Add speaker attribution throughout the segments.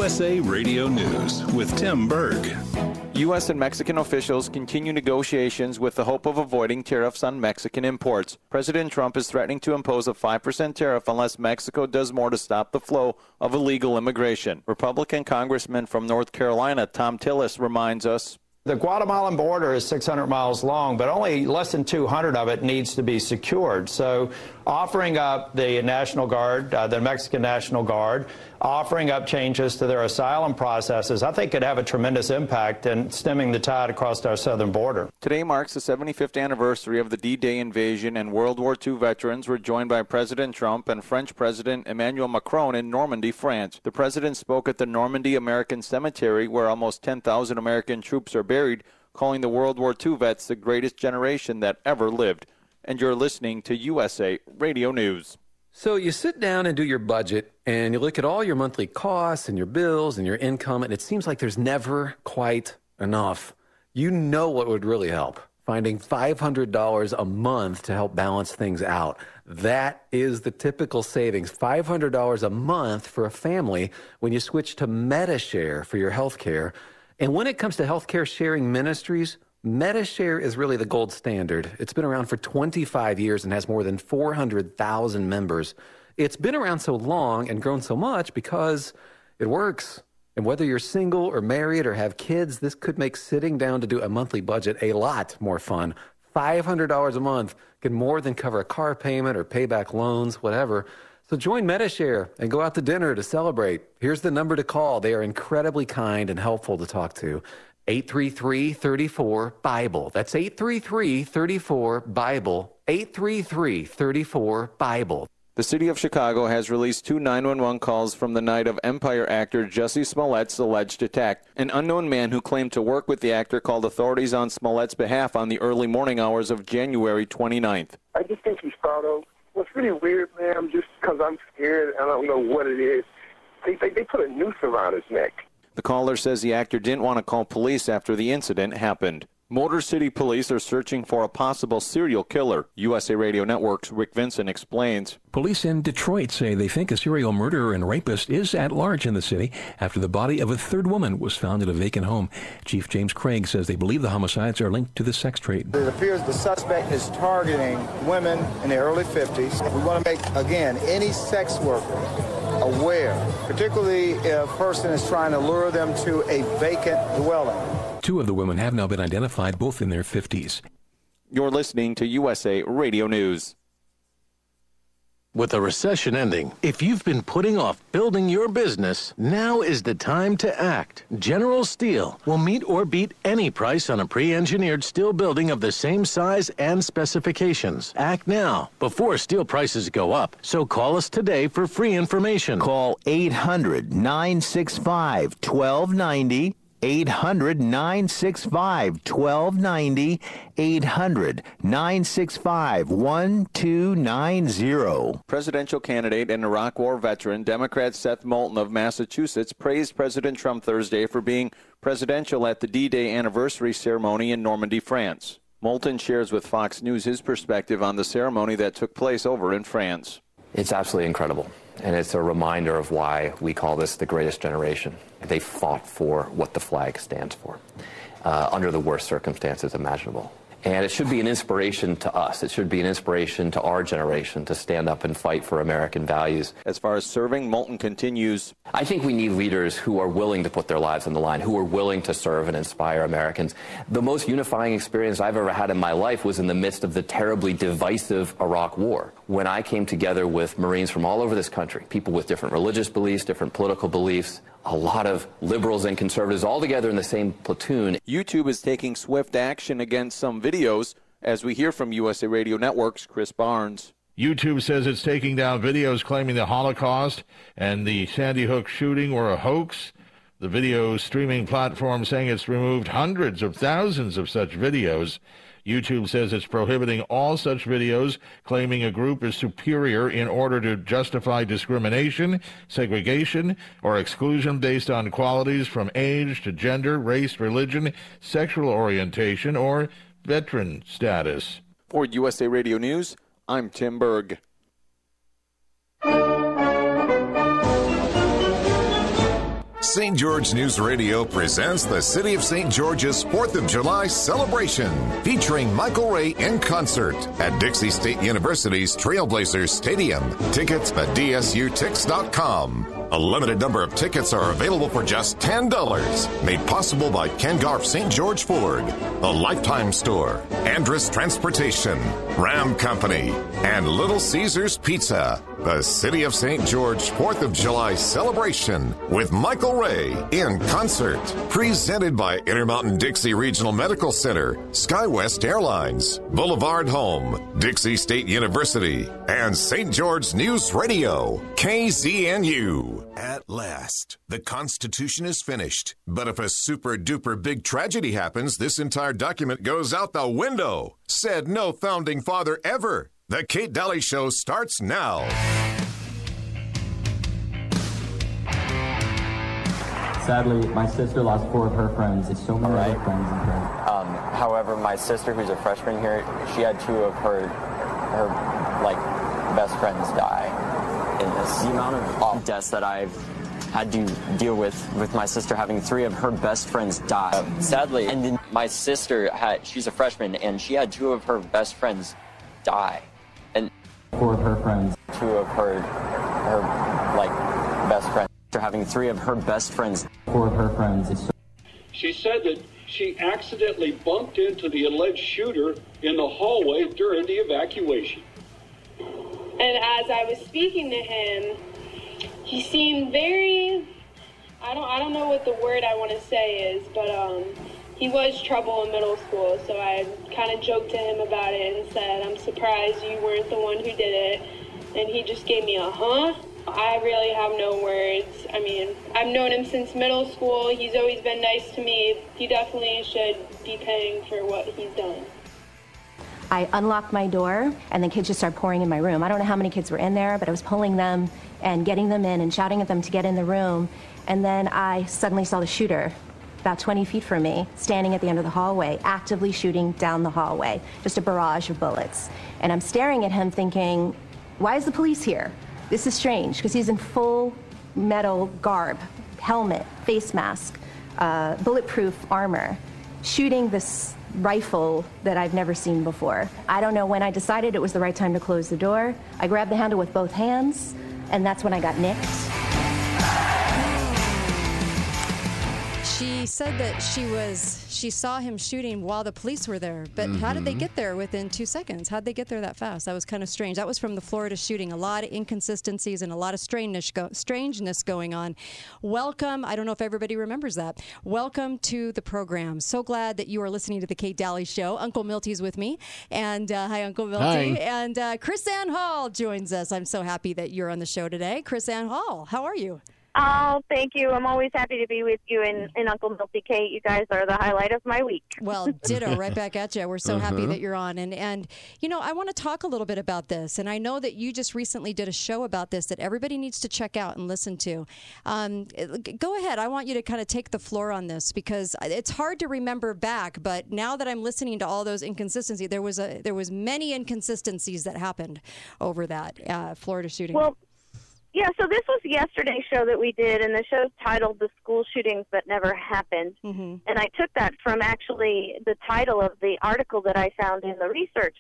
Speaker 1: USA Radio News with Tim Berg.
Speaker 2: U.S. and Mexican officials continue negotiations with the hope of avoiding tariffs on Mexican imports. President Trump is threatening to impose a 5% tariff unless Mexico does more to stop the flow of illegal immigration. Republican Congressman from North Carolina, Tom Tillis, reminds us,
Speaker 3: the Guatemalan border is 600 miles long, but only less than 200 of it needs to be secured. So offering up the National Guard, the Mexican National Guard, offering up changes to their asylum processes, I think could have a tremendous impact in stemming the tide across our southern border.
Speaker 2: Today marks the 75th anniversary of the D-Day invasion, and World War II veterans were joined by President Trump and French President Emmanuel Macron in Normandy, France. The president spoke at the Normandy American Cemetery, where almost 10,000 American troops are buried, calling the World War II vets the greatest generation that ever lived. And you're listening to USA Radio News.
Speaker 4: So you sit down and do your budget, and you look at all your monthly costs and your bills and your income, and it seems like there's never quite enough. You know what would really help? Finding $500 a month to help balance things out. That is the typical savings, $500 a month for a family when you switch to Medi-Share for your health care. And when it comes to healthcare sharing ministries, Medi-Share is really the gold standard. It's been around for 25 years and has more than 400,000 members. It's been around so long and grown so much because it works. And whether you're single or married or have kids, this could make sitting down to do a monthly budget a lot more fun. $500 a month can more than cover a car payment or pay back loans, whatever. So join Medi-Share and go out to dinner to celebrate. Here's the number to call. They are incredibly kind and helpful to talk to. 833-34-BIBLE. That's 833-34-BIBLE. 833-34-BIBLE.
Speaker 2: The city of Chicago has released 2 911 calls from the night of Empire actor Jussie Smollett's alleged attack. An unknown man who claimed to work with the actor called authorities on Smollett's behalf on the early morning hours of January 29th.
Speaker 5: I just think he's thought of. What's really weird, man, just because I'm scared, I don't know what it is. They put a noose around his neck.
Speaker 2: The caller says the actor didn't want to call police after the incident happened. Motor City Police are searching for a possible serial killer. USA Radio Network's Rick Vincent explains.
Speaker 6: Police in Detroit say they think a serial murderer and rapist is at large in the city after the body of a third woman was found in a vacant home. Chief James Craig says they believe the homicides are linked to the sex trade.
Speaker 7: It appears the suspect is targeting women in their early 50s. We want to make, again, any sex worker aware, particularly if a person is trying to lure them to a vacant dwelling.
Speaker 6: 2 of the women have now been identified, both in their 50s.
Speaker 2: You're listening to USA Radio News.
Speaker 8: With the recession ending, if you've been putting off building your business, now is the time to act. General Steel will meet or beat any price on a pre-engineered steel building of the same size and specifications. Act now, before steel prices go up. So call us today for free information.
Speaker 9: Call 800-965-1290. 800-965-1290, 800-965-1290.
Speaker 2: Presidential candidate and Iraq War veteran, Democrat Seth Moulton of Massachusetts, praised President Trump Thursday for being presidential at the D-Day anniversary ceremony in Normandy, France. Moulton shares with Fox News his perspective on the ceremony that took place over in France.
Speaker 10: It's absolutely incredible, and it's a reminder of why we call this the greatest generation. They fought for what the flag stands for, under the worst circumstances imaginable. And it should be an inspiration to us. It should be an inspiration to our generation to stand up and fight for American values.
Speaker 2: As far as serving, Moulton continues.
Speaker 10: I think we need leaders who are willing to put their lives on the line, who are willing to serve and inspire Americans. The most unifying experience I've ever had in my life was in the midst of the terribly divisive Iraq War, when I came together with Marines from all over this country, people with different religious beliefs, different political beliefs, a lot of liberals and conservatives all together in the same platoon.
Speaker 2: YouTube is taking swift action against some videos, as we hear from USA Radio Network's Chris Barnes.
Speaker 11: YouTube says it's taking down videos claiming the Holocaust and the Sandy Hook shooting were a hoax. The video streaming platform saying it's removed hundreds of thousands of such videos. YouTube says it's prohibiting all such videos claiming a group is superior in order to justify discrimination, segregation, or exclusion based on qualities from age to gender, race, religion, sexual orientation, or veteran status.
Speaker 2: For USA Radio News, I'm Tim Berg.
Speaker 12: St. George News Radio presents the City of St. George's 4th of July celebration, featuring Michael Ray in concert at Dixie State University's Trailblazers Stadium. Tickets at dsutix.com. A limited number of tickets are available for just $10. Made possible by Ken Garff St. George Ford, the Lifetime Store, Andrus Transportation, Ram Company, and Little Caesars Pizza. The City of St. George 4th of July celebration with Michael Ray in concert. Presented by Intermountain Dixie Regional Medical Center, SkyWest Airlines, Boulevard Home, Dixie State University, and St. George News Radio, KZNU. At last, the Constitution is finished. But if a super-duper big tragedy happens, this entire document goes out the window. Said no founding father ever. The Kate Daly Show starts now.
Speaker 13: Sadly, my sister lost 4 of her friends. It's so many other friends in here.
Speaker 14: However, my sister, who's a freshman here, she had 2 of her best friends die in this. The amount of deaths that I've had to deal with my sister having 3 of her best friends die. Sadly, and then my sister she's a freshman, and she had 2 of her best friends die. And
Speaker 13: 4 of her friends.
Speaker 14: 2 of her best friends. After having 3 of her best friends.
Speaker 13: 4 of her friends.
Speaker 15: She said that she accidentally bumped into the alleged shooter in the hallway during the evacuation.
Speaker 16: And as I was speaking to him, he seemed very, I don't know what the word I want to say is, but he was trouble in middle school, so I kind of joked to him about it and said, I'm surprised you weren't the one who did it. And he just gave me a huh? I really have no words. I mean, I've known him since middle school. He's always been nice to me. He definitely should be paying for what he's done.
Speaker 17: I unlocked my door, and the kids just started pouring in my room. I don't know how many kids were in there, but I was pulling them and getting them in and shouting at them to get in the room. And then I suddenly saw the shooter about 20 feet from me, standing at the end of the hallway, actively shooting down the hallway, just a barrage of bullets. And I'm staring at him thinking, why is the police here? This is strange, because he's in full metal garb, helmet, face mask, bulletproof armor, shooting this rifle that I've never seen before. I don't know when I decided it was the right time to close the door. I grabbed the handle with both hands, and that's when I got nicked.
Speaker 18: She said that she saw him shooting while the police were there, but how did they get there within 2 seconds? How'd they get there that fast? That was kind of strange. That was from the Florida shooting. A lot of inconsistencies and a lot of strangeness going on. Welcome. I don't know if everybody remembers that. Welcome to the program. So glad that you are listening to the Kate Daly Show. Uncle Milty's with me. And hi, Uncle Milty. Hi. And KrisAnne Hall joins us. I'm so happy that you're on the show today. KrisAnne Hall, how are you?
Speaker 19: Oh, thank you. I'm always happy to be with you and Uncle Milty. Kate, you guys are the highlight of my week.
Speaker 18: Well, ditto, right back at you. We're so happy that you're on. And you know, I want to talk a little bit about this. And I know that you just recently did a show about this that everybody needs to check out and listen to. Go ahead. I want you to kind of take the floor on this because it's hard to remember back. But now that I'm listening to all those inconsistencies, there was many inconsistencies that happened over that Florida shooting.
Speaker 19: Well, yeah, so this was yesterday's show that we did, and the show's titled The School Shootings That Never Happened. And I took that from actually the title of the article that I found in the research.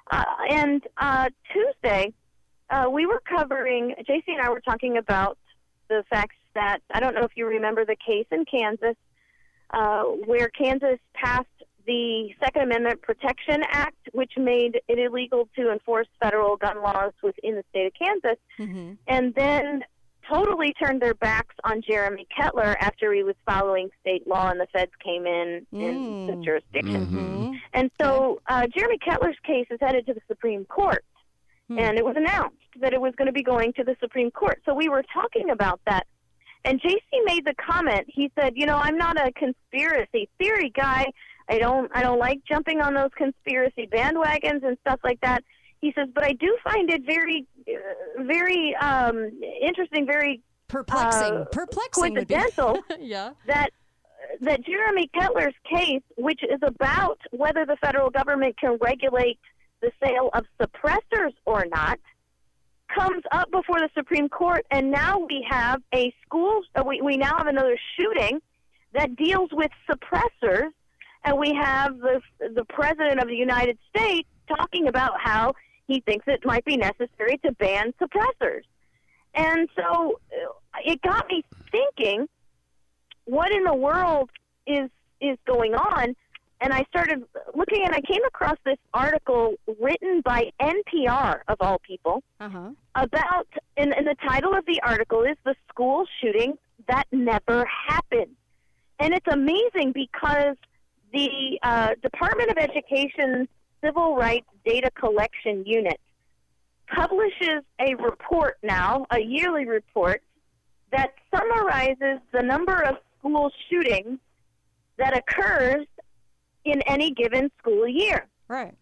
Speaker 19: Tuesday, we were covering, JC and I were talking about the facts that, I don't know if you remember the case in Kansas, where Kansas passed the Second Amendment Protection Act, which made it illegal to enforce federal gun laws within the state of Kansas, and then totally turned their backs on Jeremy Kettler after he was following state law and the feds came in the jurisdiction. And so Jeremy Kettler's case is headed to the Supreme Court, and it was announced that it was going to be going to the Supreme Court. So we were talking about that. And JC made the comment, he said, you know, I'm not a conspiracy theory guy. I don't like jumping on those conspiracy bandwagons and stuff like that. He says, but I do find it very, very interesting, very
Speaker 18: perplexing,
Speaker 19: coincidental
Speaker 18: yeah.
Speaker 19: that Jeremy Kettler's case, which is about whether the federal government can regulate the sale of suppressors or not, comes up before the Supreme Court, and now we have a school. We now have another shooting that deals with suppressors, and we have the President of the United States talking about how he thinks it might be necessary to ban suppressors. And so it got me thinking, what in the world is going on? And I started looking, and I came across this article written by NPR, of all people, about, and the title of the article is The School Shooting That Never Happened. And it's amazing because the Department of Education's Civil Rights Data Collection Unit publishes a report now, a yearly report, that summarizes the number of school shootings that occurs in any given school year.
Speaker 18: Right.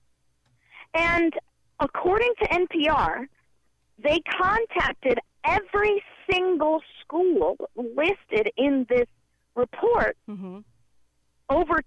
Speaker 19: And according to NPR, they contacted every single school listed in this report. Over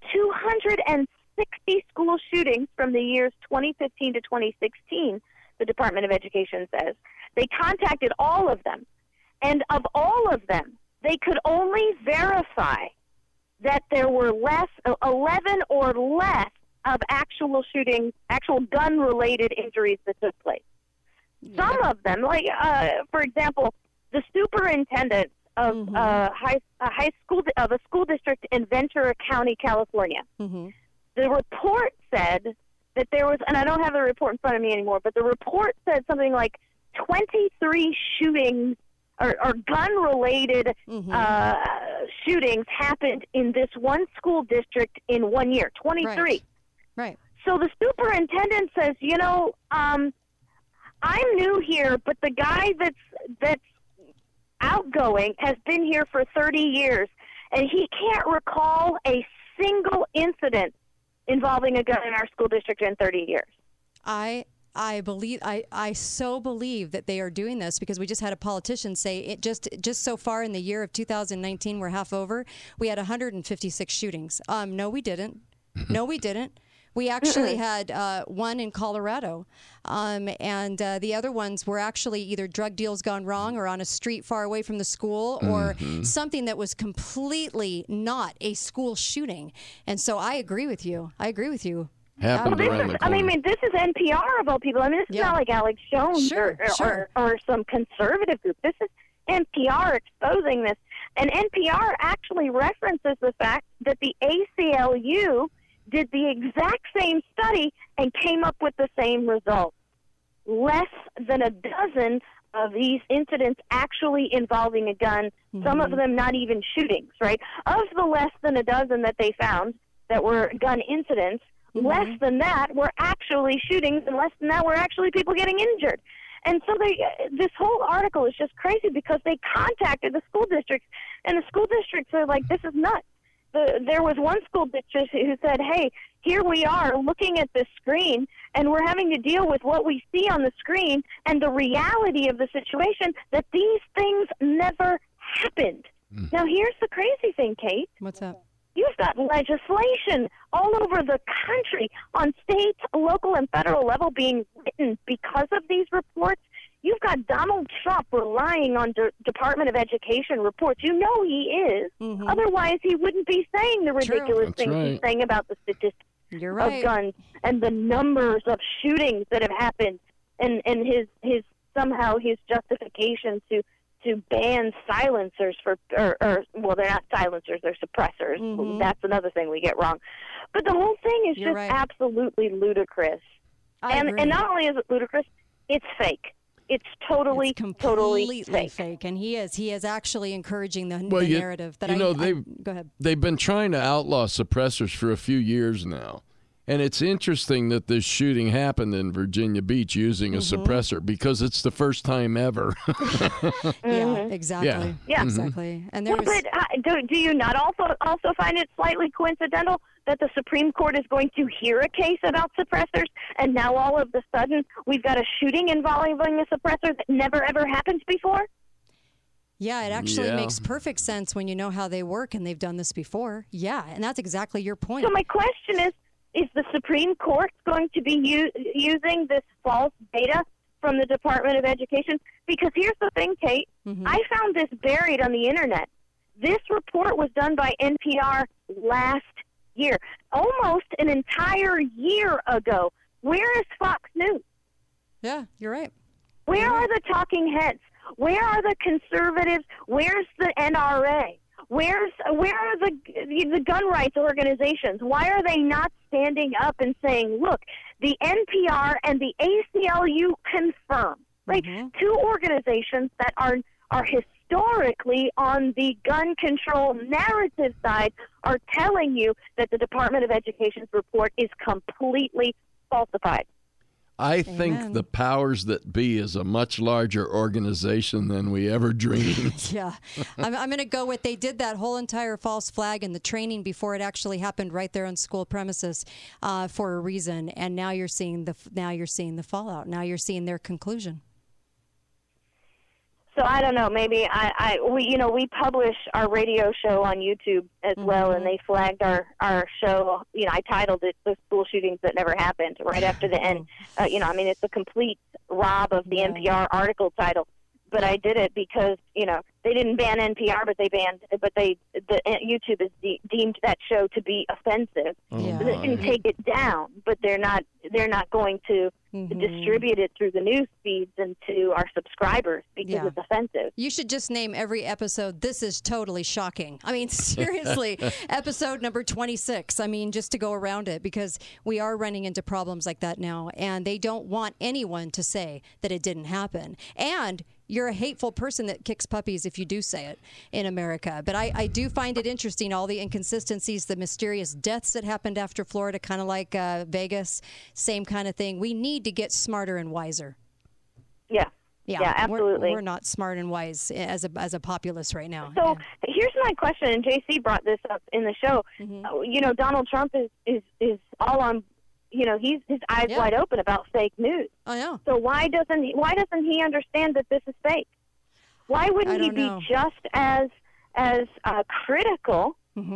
Speaker 19: 260 school shootings from the years 2015 to 2016, the Department of Education says. They contacted all of them. And of all of them, they could only verify that there were 11 or less of actual shootings, actual gun-related injuries that took place. Some of them, like, for example, the superintendent of a school district in Ventura County, California. The report said that there was, and I don't have the report in front of me anymore, but the report said something like 23 shootings or gun-related shootings happened in this one school district in 1 year, 23.
Speaker 18: Right.
Speaker 19: So the superintendent says, you know, I'm new here, but the guy that's outgoing has been here for 30 years, and he can't recall a single incident involving a gun in our school district in 30 years.
Speaker 18: I so believe that they are doing this because we just had a politician say it just so far in the year of 2019, we're half over. We had 156 shootings. No, we didn't. No, we didn't. We actually had one in Colorado, and the other ones were actually either drug deals gone wrong or on a street far away from the school or something that was completely not a school shooting. And so I agree with you.
Speaker 20: Happened around the corner.
Speaker 19: I mean, this is NPR of all people. I mean, this is not like Alex Jones or some conservative group. This is NPR exposing this. And NPR actually references the fact that the ACLU did the exact same study and came up with the same result. Less than a dozen of these incidents actually involving a gun, some of them not even shootings, right? Of the less than a dozen that they found that were gun incidents, less than that were actually shootings, and less than that were actually people getting injured. And so this whole article is just crazy because they contacted the school districts, and the school districts are like, this is nuts. There was one school district who said, hey, here we are looking at this screen, and we're having to deal with what we see on the screen and the reality of the situation that these things never happened. Now, here's the crazy thing, Kate.
Speaker 18: What's up?
Speaker 19: You've got legislation all over the country on state, local, and federal level being written because of these reports. You've got Donald Trump relying on Department of Education reports. You know he is. Otherwise, he wouldn't be saying the ridiculous things he's saying about the statistics of guns and the numbers of shootings that have happened, and his justification to ban silencers well, they're not silencers, they're suppressors. That's another thing we get wrong. But the whole thing is absolutely ludicrous. And not only is it ludicrous, it's fake. It's totally
Speaker 18: fake. And he is actually encouraging the narrative that go ahead.
Speaker 20: They've been trying to outlaw suppressors for a few years now. And it's interesting that this shooting happened in Virginia Beach using a suppressor because it's the first time ever.
Speaker 18: Yeah, exactly.
Speaker 19: Yeah.
Speaker 18: Exactly. And
Speaker 19: do you not also find it slightly coincidental that the Supreme Court is going to hear a case about suppressors, and now all of a sudden we've got a shooting involving a suppressor that never ever happened before?
Speaker 18: Yeah, it actually makes perfect sense when you know how they work and they've done this before. Yeah, and that's exactly your point.
Speaker 19: So my question is the Supreme Court going to be using this false data from the Department of Education? Because here's the thing, Kate. I found this buried on the Internet. This report was done by NPR last year, almost an entire year ago. Where is Fox News?
Speaker 18: Yeah, you're right.
Speaker 19: Where are the talking heads? Where are the conservatives? Where's the NRA? Where are the gun rights organizations? Why are they not standing up and saying, look, the NPR and the ACLU confirm, right? Two organizations that are historically on the gun control narrative side are telling you that the Department of Education's report is completely falsified.
Speaker 20: I think the powers that be is a much larger organization than we ever dreamed.
Speaker 18: Yeah. I'm going to go with they did that whole entire false flag and the training before it actually happened right there on school premises for a reason. And now you're seeing the fallout. Now you're seeing their conclusion.
Speaker 19: So I don't know. Maybe we publish our radio show on YouTube as well, and they flagged our show. I titled it "The School Shootings That Never Happened" right after the end. It's a complete rob of the NPR article title. But I did it because they didn't ban NPR, but YouTube has deemed that show to be offensive. So they can take it down, but they're not going to distribute it through the news feeds and to our subscribers because it's offensive.
Speaker 18: You should just name every episode, "This is totally shocking." I mean, seriously, episode number 26. I mean, just to go around it, because we are running into problems like that now, and they don't want anyone to say that it didn't happen. And you're a hateful person that kicks puppies if you do say it in America. But I do find it interesting, all the inconsistencies, the mysterious deaths that happened after Florida, kind of like Vegas, same kind of thing. We need to get smarter and wiser.
Speaker 19: Yeah, absolutely.
Speaker 18: We're not smart and wise as a populace right now.
Speaker 19: So here's my question, and JC brought this up in the show. Donald Trump is all on. He's his eyes wide open about fake news.
Speaker 18: I know.
Speaker 19: So why doesn't he understand that this is fake? Why wouldn't he be just as critical,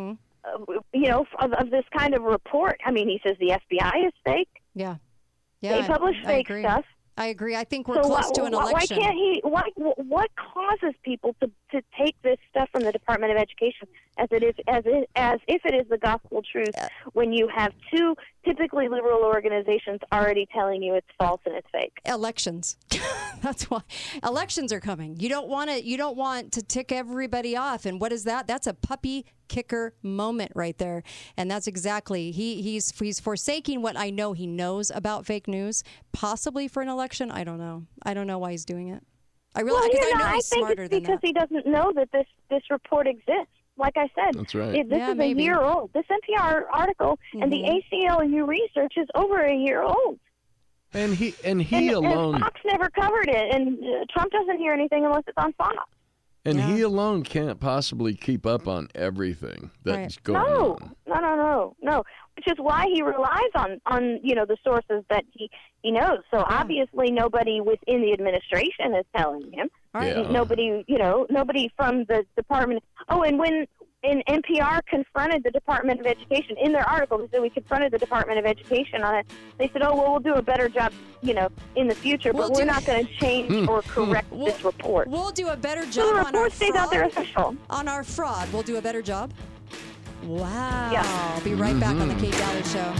Speaker 19: of this kind of report? I mean, he says the FBI is fake.
Speaker 18: Yeah.
Speaker 19: They publish fake stuff.
Speaker 18: I agree. I think we're close to an election.
Speaker 19: Why can't he? What causes people to take this stuff from the Department of Education as if it is the gospel truth when you have two typically liberal organizations already telling you it's false and it's fake?
Speaker 18: Elections. That's why elections are coming. You don't want to tick everybody off. And what is that? That's a puppy kicker moment right there. And that's exactly he's forsaking what I know he knows about fake news, possibly for an election. I don't know why he's doing it. I know he's smarter than that.
Speaker 19: Because he doesn't know that this report exists. Like I said,
Speaker 20: that's right.
Speaker 19: This is a year old. This NPR article and the ACLU research is over a year old.
Speaker 20: And he alone.
Speaker 19: And Fox never covered it, and Trump doesn't hear anything unless it's on Fox.
Speaker 20: And he alone can't possibly keep up on everything that's going on.
Speaker 19: No. Which is why he relies on the sources that he knows. So obviously nobody within the administration is telling him. Nobody from the department. Oh, and when NPR confronted the Department of Education in their article, they said we confronted the Department of Education on it. They said, "Oh, well, we'll do a better job, in the future, but we're not going to change or correct this report."
Speaker 18: We'll do a better job
Speaker 19: so the
Speaker 18: on our
Speaker 19: report stays out there official.
Speaker 18: On our fraud, we'll do a better job. Wow. Yeah. I'll be right back on the Kate Dalley Show.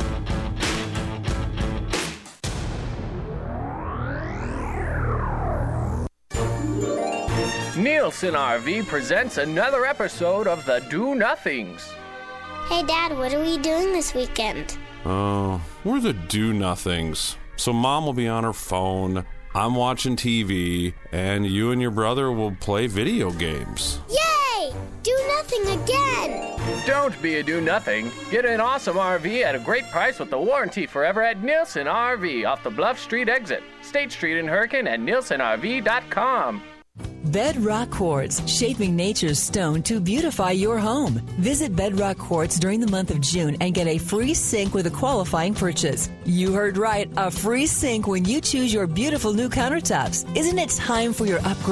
Speaker 21: Nielsen RV presents another episode of the Do Nothings.
Speaker 22: Hey, Dad, what are we doing this weekend?
Speaker 23: Oh, we're the Do Nothings. So Mom will be on her phone, I'm watching TV, and you and your brother will play video games.
Speaker 22: Yay! Do nothing again!
Speaker 21: Don't be a do-nothing. Get an awesome RV at a great price with the warranty forever at Nielsen RV off the Bluff Street exit, State Street in Hurricane, and NielsenRV.com.
Speaker 24: Bedrock Quartz, shaping nature's stone to beautify your home. Visit Bedrock Quartz during the month of June and get a free sink with a qualifying purchase. You heard right, a free sink when you choose your beautiful new countertops. Isn't it time for your upgrade?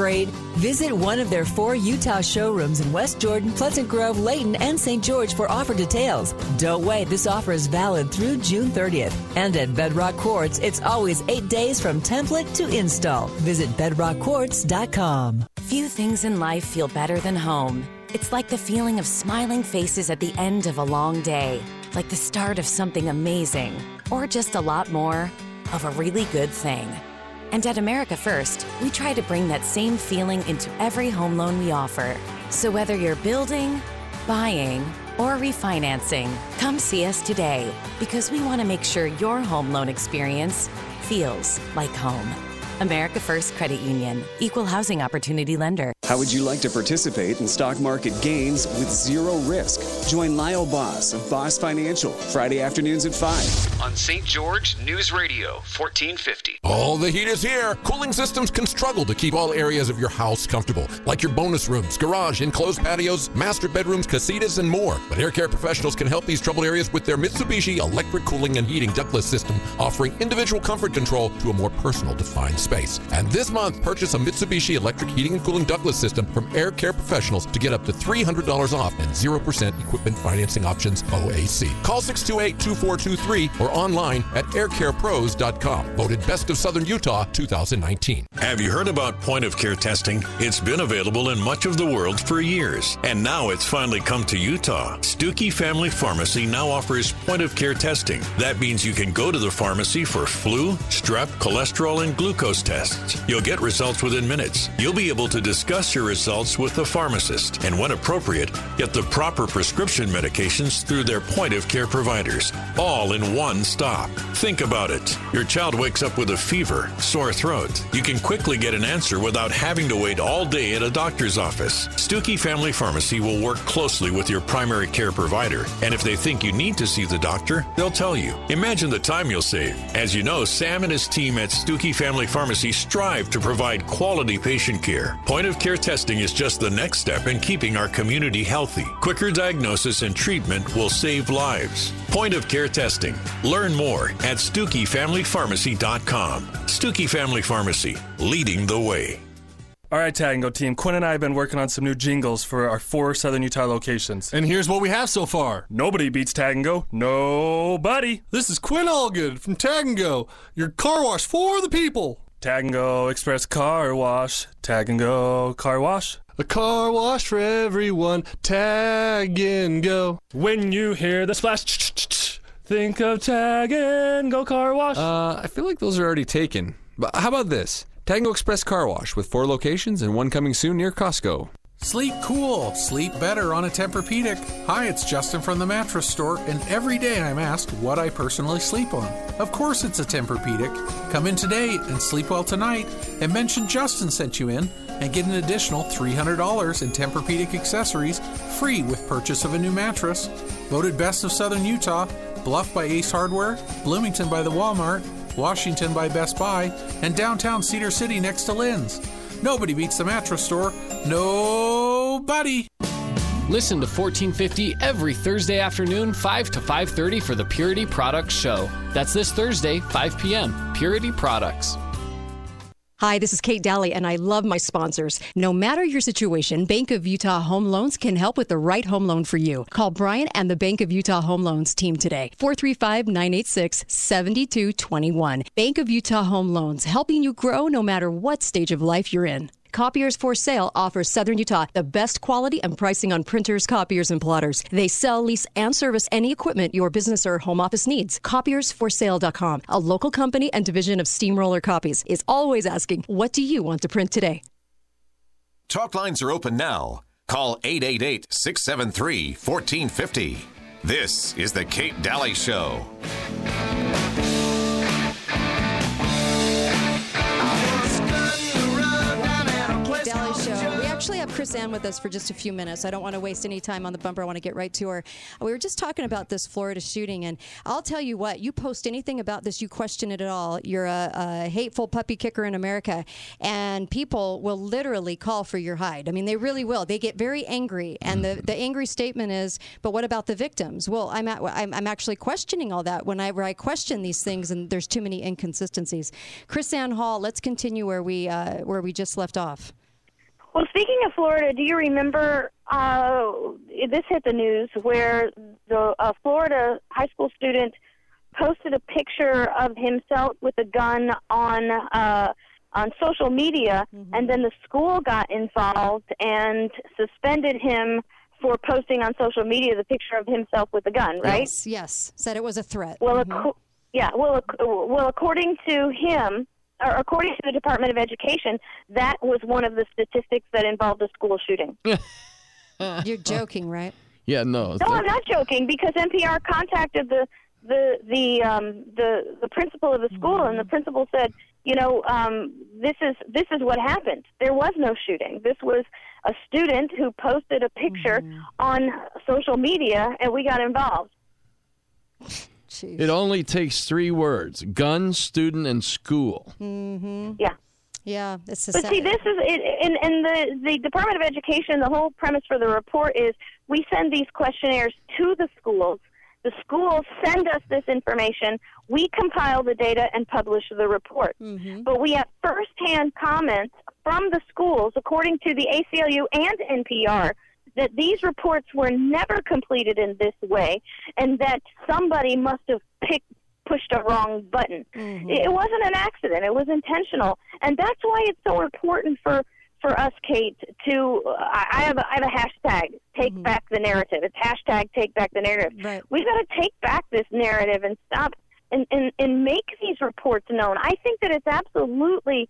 Speaker 24: Visit one of their 4 Utah showrooms in West Jordan, Pleasant Grove, Layton, and St. George for offer details. Don't wait. This offer is valid through June 30th. And at Bedrock Quartz, it's always 8 days from template to install. Visit bedrockquartz.com.
Speaker 1: Few things in life feel better than home. It's like the feeling of smiling faces at the end of a long day, like the start of something amazing, or just a lot more of a really good thing. And at America First, we try to bring that same feeling into every home loan we offer. So whether you're building, buying, or refinancing, come see us today, because we want to make sure your home loan experience feels like home. America First Credit Union, Equal Housing Opportunity Lender.
Speaker 3: How would you like to participate in stock market gains with zero risk? Join Lyle Boss of Boss Financial, Friday afternoons at 5.
Speaker 4: On St. George News Radio, 1450.
Speaker 5: All the heat is here. Cooling systems can struggle to keep all areas of your house comfortable, like your bonus rooms, garage, enclosed patios, master bedrooms, casitas, and more. But Air Care Professionals can help these troubled areas with their Mitsubishi electric cooling and heating ductless system, offering individual comfort control to a more personal defined space. And this month, purchase a Mitsubishi electric heating and cooling ductless system from Air Care Professionals to get up to $300 off and 0% equipment financing options OAC. Call 628-2423 or online at aircarepros.com. Voted Best of Southern Utah 2019.
Speaker 25: Have you heard about point-of-care testing? It's been available in much of the world for years, and now it's finally come to Utah. Stuckey Family Pharmacy now offers point-of-care testing. That means you can go to the pharmacy for flu, strep, cholesterol, and glucose tests. You'll get results within minutes. You'll be able to discuss your results with the pharmacist, and when appropriate, get the proper prescription medications through their point-of-care providers, all in one stop. Think about it. Your child wakes up with a fever, sore throat. You can quickly get an answer without having to wait all day at a doctor's office. Stuckey Family Pharmacy will work closely with your primary care provider, and if they think you need to see the doctor, they'll tell you. Imagine the time you'll save. As you know, Sam and his team at Stuckey Family Pharmacy strive to provide quality patient care. Point-of-care testing is just the next step in keeping our community healthy. Quicker diagnosis and treatment will save lives. Point-of-care testing. Learn more at StuckeyFamilyPharmacy.com. Stuckey Family Pharmacy, leading the way.
Speaker 26: All right, Tag and Go team. Quinn and I have been working on some new jingles for our 4 Southern Utah locations.
Speaker 27: And here's what we have so far.
Speaker 26: Nobody beats Tag and Go. Nobody.
Speaker 27: This is Quinn Allgood from Tag and Go, your car wash for the people.
Speaker 26: Tag and Go Express Car Wash. Tag and Go Car Wash.
Speaker 27: A car wash for everyone. Tag and Go.
Speaker 26: When you hear the splash, think of Tag and Go Car Wash.
Speaker 28: I feel like those are already taken. But how about this? Tag and Go Express Car Wash with 4 locations and one coming soon near Costco.
Speaker 29: Sleep cool, sleep better on a Tempur-Pedic. Hi, it's Justin from the Mattress Store, and every day I'm asked what I personally sleep on. Of course it's a Tempur-Pedic. Come in today and sleep well tonight, and mention Justin sent you in, and get an additional $300 in Tempur-Pedic accessories free with purchase of a new mattress. Voted Best of Southern Utah, Bluff by Ace Hardware, Bloomington by the Walmart, Washington by Best Buy, and downtown Cedar City next to Lynn's. Nobody beats the Mattress Store. Nobody.
Speaker 30: Listen to 1450 every Thursday afternoon, 5 to 5:30 for the Purity Products Show. That's this Thursday, 5 p.m. Purity Products.
Speaker 31: Hi, this is Kate Daly, and I love my sponsors. No matter your situation, Bank of Utah Home Loans can help with the right home loan for you. Call Brian and the Bank of Utah Home Loans team today. 435-986-7221. Bank of Utah Home Loans, helping you grow no matter what stage of life you're in. Copiers for Sale offers Southern Utah the best quality and pricing on printers, copiers, and plotters. They sell, lease, and service any equipment your business or home office needs. Copiersforsale.com, a local company and division of Steamroller Copies, is always asking, what do you want to print today?
Speaker 12: Talk lines are open now. Call 888-673-1450. This is the Kate Daly Show.
Speaker 18: Actually have Chris Ann with us for just a few minutes. I don't want to waste any time on the bumper. I want to get right to her. We were just talking about this Florida shooting, and I'll tell you what, you post anything about this, you question it at all, you're a hateful puppy kicker in America, and people will literally call for your hide. I mean, they really will. They get very angry, and the angry statement is, but what about the victims? Well, I'm actually questioning all that whenever I question these things, and there's too many inconsistencies. Chris Ann Hall, let's continue where we just left off.
Speaker 19: Well, speaking of Florida, do you remember this hit the news where the Florida high school student posted a picture of himself with a gun on social media, and then the school got involved and suspended him for posting on social media the picture of himself with a gun, right?
Speaker 18: Yes. Said it was a threat.
Speaker 19: Well, according to him, or according to the Department of Education, that was one of the statistics that involved a school shooting.
Speaker 18: You're joking, right?
Speaker 20: Yeah, no.
Speaker 19: No, I'm not joking, because NPR contacted the principal of the school, and the principal said, this is what happened. There was no shooting. This was a student who posted a picture on social media, and we got involved.
Speaker 18: Jeez.
Speaker 20: It only takes 3 words: gun, student, and school.
Speaker 18: Mm-hmm.
Speaker 19: Yeah.
Speaker 18: Yeah, it's
Speaker 19: But see, this is it, and the Department of Education. The whole premise for the report is we send these questionnaires to the schools. The schools send us this information. We compile the data and publish the report. But we have firsthand comments from the schools, according to the ACLU and NPR, that these reports were never completed in this way, and that somebody must have pushed a wrong button. It wasn't an accident. It was intentional. And that's why it's so important for us, Kate, to I have a hashtag, Take Back the Narrative. It's hashtag Take Back the Narrative.
Speaker 18: Right.
Speaker 19: We've got to take back this narrative and stop and make these reports known. I think that it's absolutely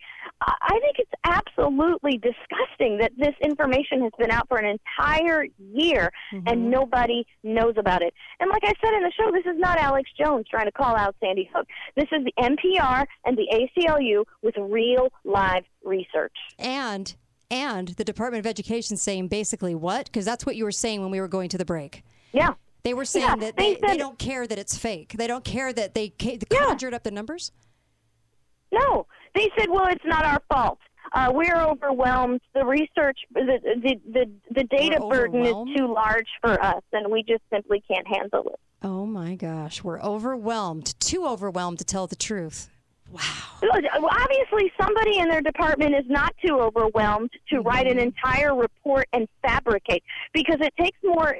Speaker 19: disgusting that this information has been out for an entire year and nobody knows about it. And like I said in the show, this is not Alex Jones trying to call out Sandy Hook. This is the NPR and the ACLU with real live research.
Speaker 18: And the Department of Education saying basically what? Because that's what you were saying when we were going to the break.
Speaker 19: Yeah.
Speaker 18: They were saying that they don't care that it's fake. They don't care that they conjured up the numbers?
Speaker 19: No. They said, well, it's not our fault. We're overwhelmed. The research, the data burden is too large for us, and we just simply can't handle it.
Speaker 18: Oh, my gosh. We're overwhelmed. Too overwhelmed to tell the truth. Wow.
Speaker 19: Obviously, somebody in their department is not too overwhelmed to write an entire report and fabricate, because it takes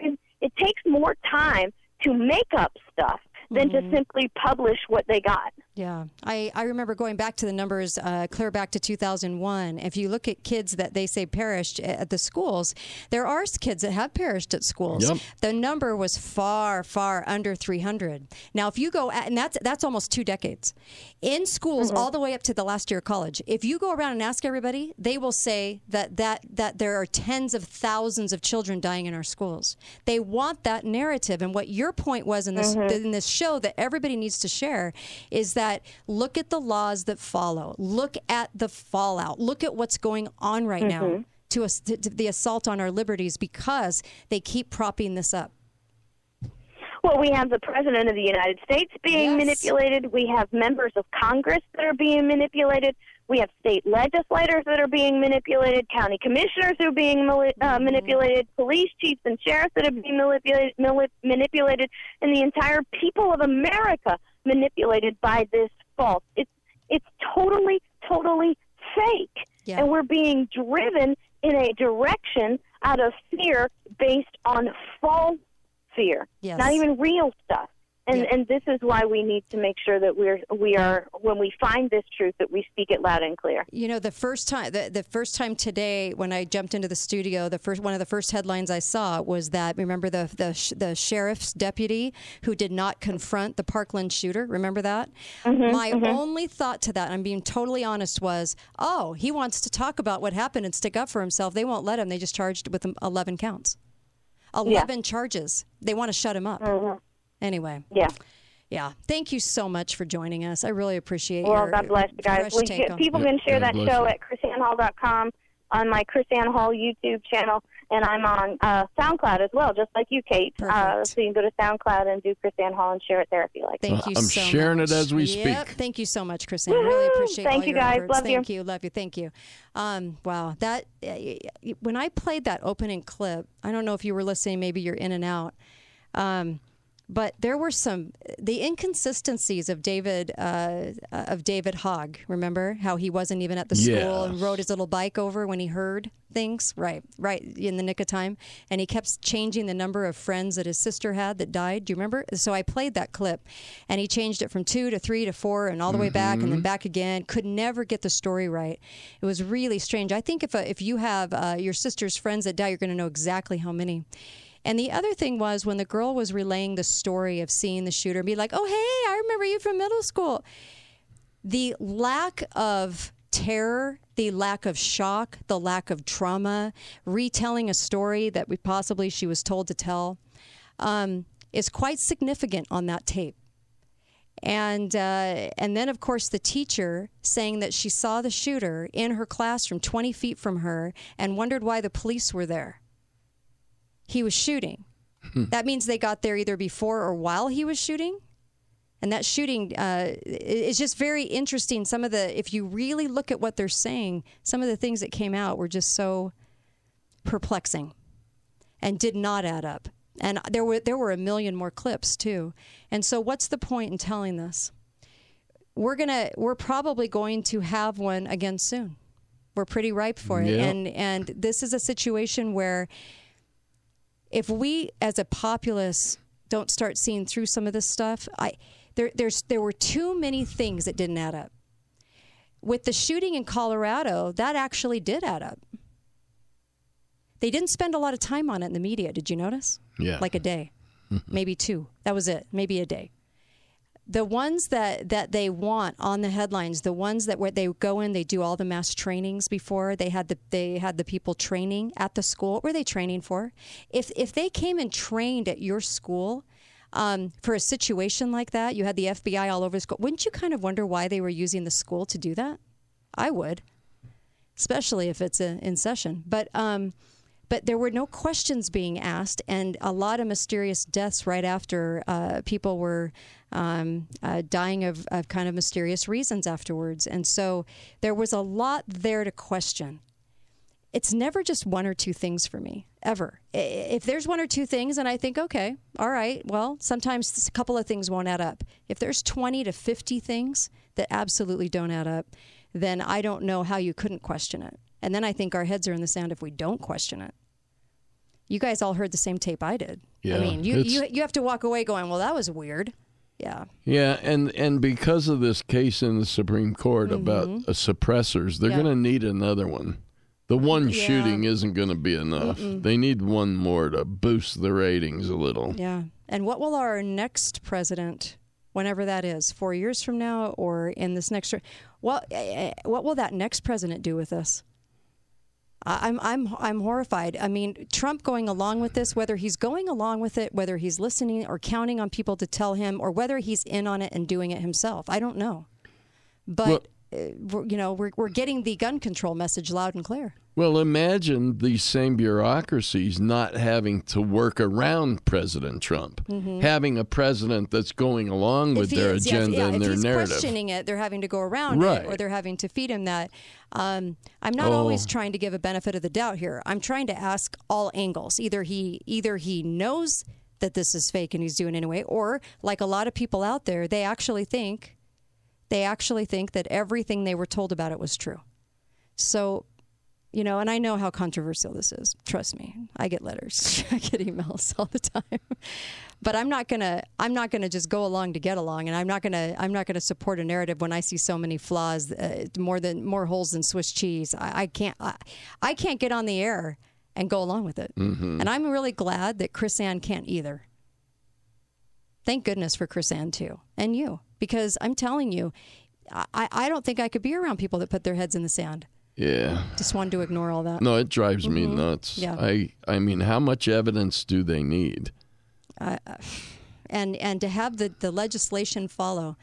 Speaker 19: more time to make up stuff than to simply publish what they got.
Speaker 18: Yeah. I remember going back to the numbers clear back to 2001. If you look at kids that they say perished at the schools, there are kids that have perished at schools.
Speaker 20: Yep.
Speaker 18: The number was far, far under 300. Now, if you go, and that's almost 2 decades, in schools all the way up to the last year of college, if you go around and ask everybody, they will say that there are tens of thousands of children dying in our schools. They want that narrative. And what your point was in this show that everybody needs to share is that look at the laws that follow. Look at the fallout. Look at what's going on right now to the assault on our liberties, because they keep propping this up.
Speaker 19: Well, we have the President of the United States being manipulated. We have members of Congress that are being manipulated. We have state legislators that are being manipulated, county commissioners who are being manipulated, police chiefs and sheriffs that are being manipulated, and the entire people of America manipulated by this false. It's totally fake. Yeah. And we're being driven in a direction out of fear based on false fear, not even real stuff. And this is why we need to make sure that we are when we find this truth, that we speak it loud and clear.
Speaker 18: You know, the first time today when I jumped into the studio, one of the first headlines I saw was that, remember the sheriff's deputy who did not confront the Parkland shooter? Remember that? My only thought to that, I'm being totally honest, was, oh, he wants to talk about what happened and stick up for himself. They won't let him. They just charged with 11 counts. 11 charges. They want to shut him up. Anyway. Yeah. Thank you so much for joining us. I really appreciate your
Speaker 19: God bless you guys. People can share that show at chrisannhall.com, on my Chris Ann Hall YouTube channel, and I'm on SoundCloud as well, just like you, Kate. So you can go to SoundCloud and do Chris Ann Hall and share it there if you like.
Speaker 18: Thank you so much.
Speaker 20: I'm sharing it as we speak.
Speaker 18: Thank you so much, Chris Ann. Really appreciate all your
Speaker 19: guys.
Speaker 18: efforts.
Speaker 19: Love you.
Speaker 18: Thank you. Love you. Thank you. Wow. That when I played that opening clip, I don't know if you were listening, maybe you're in and out. But there were the inconsistencies of David Hogg. Remember how he wasn't even at the school and rode his little bike over when he heard things? Right in the nick of time. And he kept changing the number of friends that his sister had that died. Do you remember? So I played that clip, and he changed it from 2 to 3 to 4 and all the way back and then back again. Could never get the story right. It was really strange. I think if you have your sister's friends that die, you're going to know exactly how many. And the other thing was when the girl was relaying the story of seeing the shooter and be like, oh, hey, I remember you from middle school. The lack of terror, the lack of shock, the lack of trauma, retelling a story that she was told to tell, is quite significant on that tape. And then, of course, the teacher saying that she saw the shooter in her classroom 20 feet from her and wondered why the police were there. He was shooting. That means they got there either before or while he was shooting. And that shooting is just very interesting. If you really look at what they're saying, some of the things that came out were just so perplexing and did not add up. And there were a million more clips too. And so what's the point in telling this? We're probably going to have one again soon. We're pretty ripe for it. Yeah. And this is a situation where if we as a populace don't start seeing through some of this stuff, there were too many things that didn't add up. With the shooting in Colorado, that actually did add up. They didn't spend a lot of time on it in the media. Did you notice?
Speaker 20: Yeah.
Speaker 18: Like a day, maybe 2. That was it. Maybe a day. The ones that they want on the headlines, the ones that where they go in, they do all the mass trainings before. They had the people training at the school. What were they training for? If they came and trained at your school for a situation like that, you had the FBI all over the school. Wouldn't you kind of wonder why they were using the school to do that? I would, especially if it's in session. But there were no questions being asked, and a lot of mysterious deaths right after people were dying of kind of mysterious reasons afterwards. And so there was a lot there to question. It's never just 1 or 2 things for me, ever. If there's 1 or 2 things and I think, okay, all right, well, sometimes a couple of things won't add up. If there's 20 to 50 things that absolutely don't add up, then I don't know how you couldn't question it. And then I think our heads are in the sand if we don't question it. You guys all heard the same tape I did.
Speaker 20: Yeah,
Speaker 18: I mean, you have to walk away going, well, that was weird. Yeah.
Speaker 20: Yeah, and because of this case in the Supreme Court about suppressors, they're going to need another one. The one shooting isn't going to be enough. They need one more to boost the ratings a little.
Speaker 18: Yeah. And what will our next president, whenever that is, 4 years from now or in this next... what will that next president do with us? I'm horrified. I mean, Trump going along with this, whether he's going along with it, whether he's listening or counting on people to tell him, or whether he's in on it and doing it himself, I don't know. But we're getting the gun control message loud and clear.
Speaker 20: Well, imagine these same bureaucracies not having to work around President Trump, having a president that's going along with their agenda and their narrative. If he's questioning it, they're having to go around it, or they're having to feed him that. I'm not always trying to give a benefit of the doubt here. I'm trying to ask all angles. Either he knows that this is fake and he's doing it anyway, or like a lot of people out there, they actually think that everything they were told about it was true. So, and I know how controversial this is. Trust me, I get letters, I get emails all the time. But I'm not gonna just go along to get along, and I'm not gonna support a narrative when I see so many flaws, more holes than Swiss cheese. I can't get on the air and go along with it. And I'm really glad that KrisAnne can't either. Thank goodness for KrisAnne too, and you, because I'm telling you, I don't think I could be around people that put their heads in the sand. Yeah.
Speaker 18: Just wanted to ignore all that.
Speaker 20: No, it drives me nuts.
Speaker 18: Yeah.
Speaker 20: I mean, how much evidence do they need?
Speaker 18: And to have the legislation follow,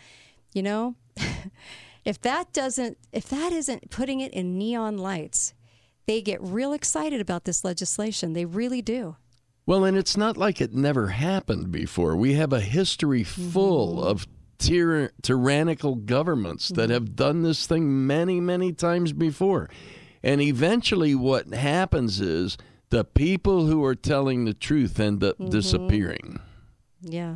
Speaker 18: if that isn't putting it in neon lights, they get real excited about this legislation. They really do.
Speaker 20: Well, and it's not like it never happened before. We have a history full of tyrannical governments that have done this thing many, many times before. And eventually what happens is the people who are telling the truth end up disappearing.
Speaker 18: Yeah.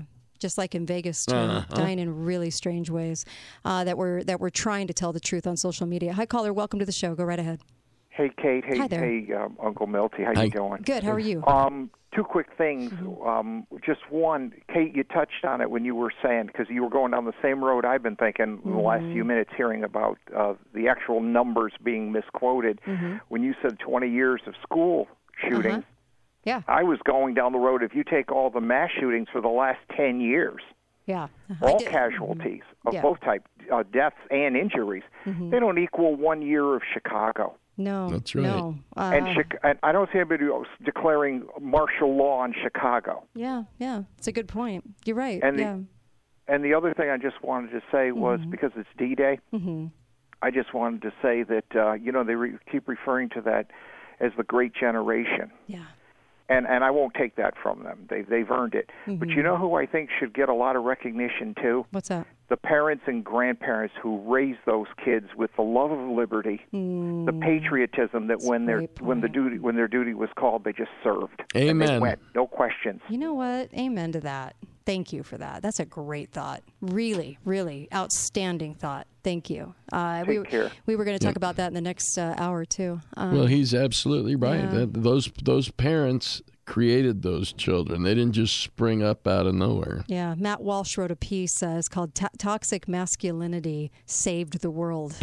Speaker 18: just like in Vegas, too, dying in really strange ways that we're trying to tell the truth on social media. Hi, caller. Welcome to the show. Go right ahead.
Speaker 2: Hey, Kate. Hey,
Speaker 18: Hi there.
Speaker 2: Hey, Uncle Milty. How you doing?
Speaker 18: Good. How are you?
Speaker 2: Two quick things. Just one, Kate, you touched on it when you were saying, because you were going down the same road I've been thinking in the last few minutes, hearing about the actual numbers being misquoted. When you said 20 years of school shootings,
Speaker 18: yeah,
Speaker 2: I was going down the road. If you take all the mass shootings for the last 10 years, all casualties of both types, deaths and injuries, they don't equal 1 year of Chicago.
Speaker 18: No,
Speaker 20: that's right.
Speaker 18: No.
Speaker 2: And I don't see anybody declaring martial law on Chicago.
Speaker 18: Yeah, it's a good point. You're right.
Speaker 2: And the other thing I just wanted to say was, because it's D-Day, I just wanted to say that they keep referring to that as the Great Generation.
Speaker 18: Yeah.
Speaker 2: And I won't take that from them. They've earned it. But you know who I think should get a lot of recognition too?
Speaker 18: What's that?
Speaker 2: The parents and grandparents who raised those kids with the love of liberty, the patriotism that when their duty was called, they just served.
Speaker 20: Amen.
Speaker 2: And they went, no questions.
Speaker 18: You know what? Amen to that. Thank you for that. That's a great thought. Really, really outstanding thought. Thank you.
Speaker 2: Take care.
Speaker 18: We were going to talk about that in the next hour too.
Speaker 20: Well, he's absolutely right.
Speaker 18: Yeah.
Speaker 20: Those parents created those children. They didn't just spring up out of nowhere.
Speaker 18: Yeah, Matt Walsh wrote a piece it's called "Toxic Masculinity Saved the World."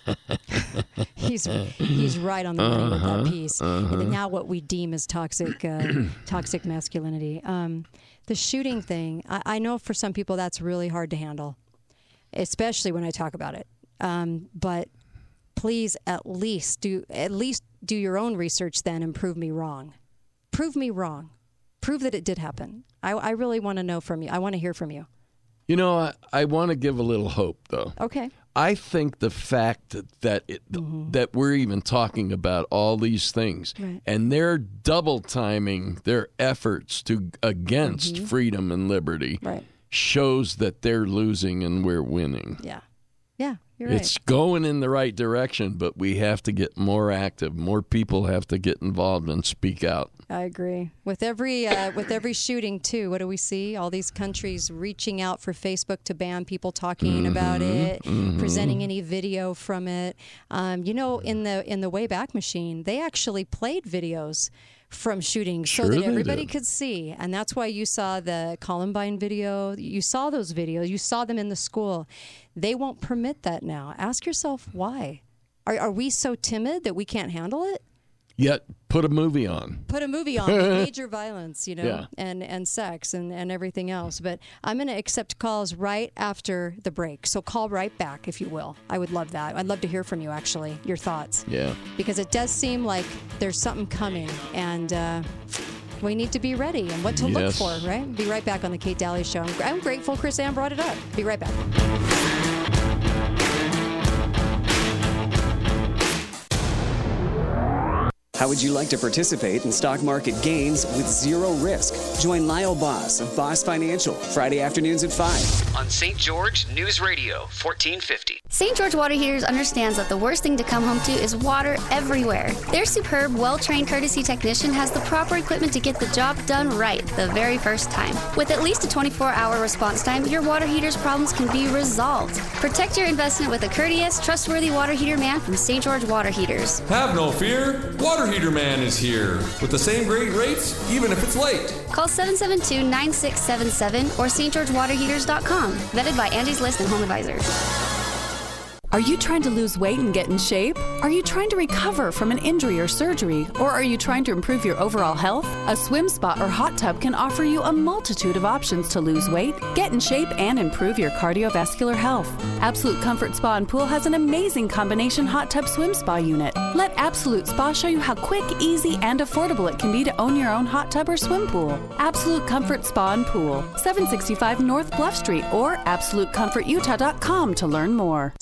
Speaker 18: He's right on the money with that piece. And now what we deem as toxic masculinity. The shooting thing, I know for some people that's really hard to handle, especially when I talk about it. But please at least do your own research then and prove me wrong. Prove me wrong. Prove that it did happen. I really want to know from you. I want to hear from you.
Speaker 20: You know, I want to give a little hope, though.
Speaker 18: Okay.
Speaker 20: I think the fact that we're even talking about all these things, and they're double timing their efforts against freedom and liberty, shows that they're losing and we're winning.
Speaker 18: Yeah. Yeah, you're right.
Speaker 20: It's going in the right direction, but we have to get more active. More people have to get involved and speak out.
Speaker 18: I agree. With every shooting, too, what do we see? All these countries reaching out for Facebook to ban people talking about it, presenting any video from it. In the Wayback Machine, they actually played videos from shootings so that everybody could see. And that's why you saw the Columbine video. You saw those videos. You saw them in the school. They won't permit that now. Ask yourself why. Are we so timid that we can't handle it?
Speaker 20: Yet put a movie on.
Speaker 18: Put a movie on with major violence, and sex and everything else. But I'm going to accept calls right after the break. So call right back, if you will. I would love that. I'd love to hear from you, actually, your thoughts.
Speaker 20: Yeah.
Speaker 18: Because it does seem like there's something coming, and we need to be ready and what to look for, right? Be right back on the Kate Daly Show. I'm grateful Chris Ann brought it up. Be right back.
Speaker 3: How would you like to participate in stock market gains with zero risk? Join Lyle Boss of Boss Financial Friday afternoons at 5
Speaker 4: on St. George News Radio 1450.
Speaker 22: St. George Water Heaters understands that the worst thing to come home to is water everywhere. Their superb, well-trained courtesy technician has the proper equipment to get the job done right the very first time. With at least a 24-hour response time, your water heater's problems can be resolved. Protect your investment with a courteous, trustworthy water heater man from St. George Water Heaters.
Speaker 28: Have no fear. Water Heater Man is here with the same great rates, even if it's late.
Speaker 22: Call 772-9677 or stgeorgewaterheaters.com. Vetted by Angie's List and Home Advisor.
Speaker 6: Are you trying to lose weight and get in shape? Are you trying to recover from an injury or surgery? Or are you trying to improve your overall health? A swim spa or hot tub can offer you a multitude of options to lose weight, get in shape, and improve your cardiovascular health. Absolute Comfort Spa and Pool has an amazing combination hot tub swim spa unit. Let Absolute Spa show you how quick, easy, and affordable it can be to own your own hot tub or swim pool. Absolute Comfort Spa and Pool, 765 North Bluff Street, or AbsoluteComfortUtah.com to learn more.
Speaker 31: Stookie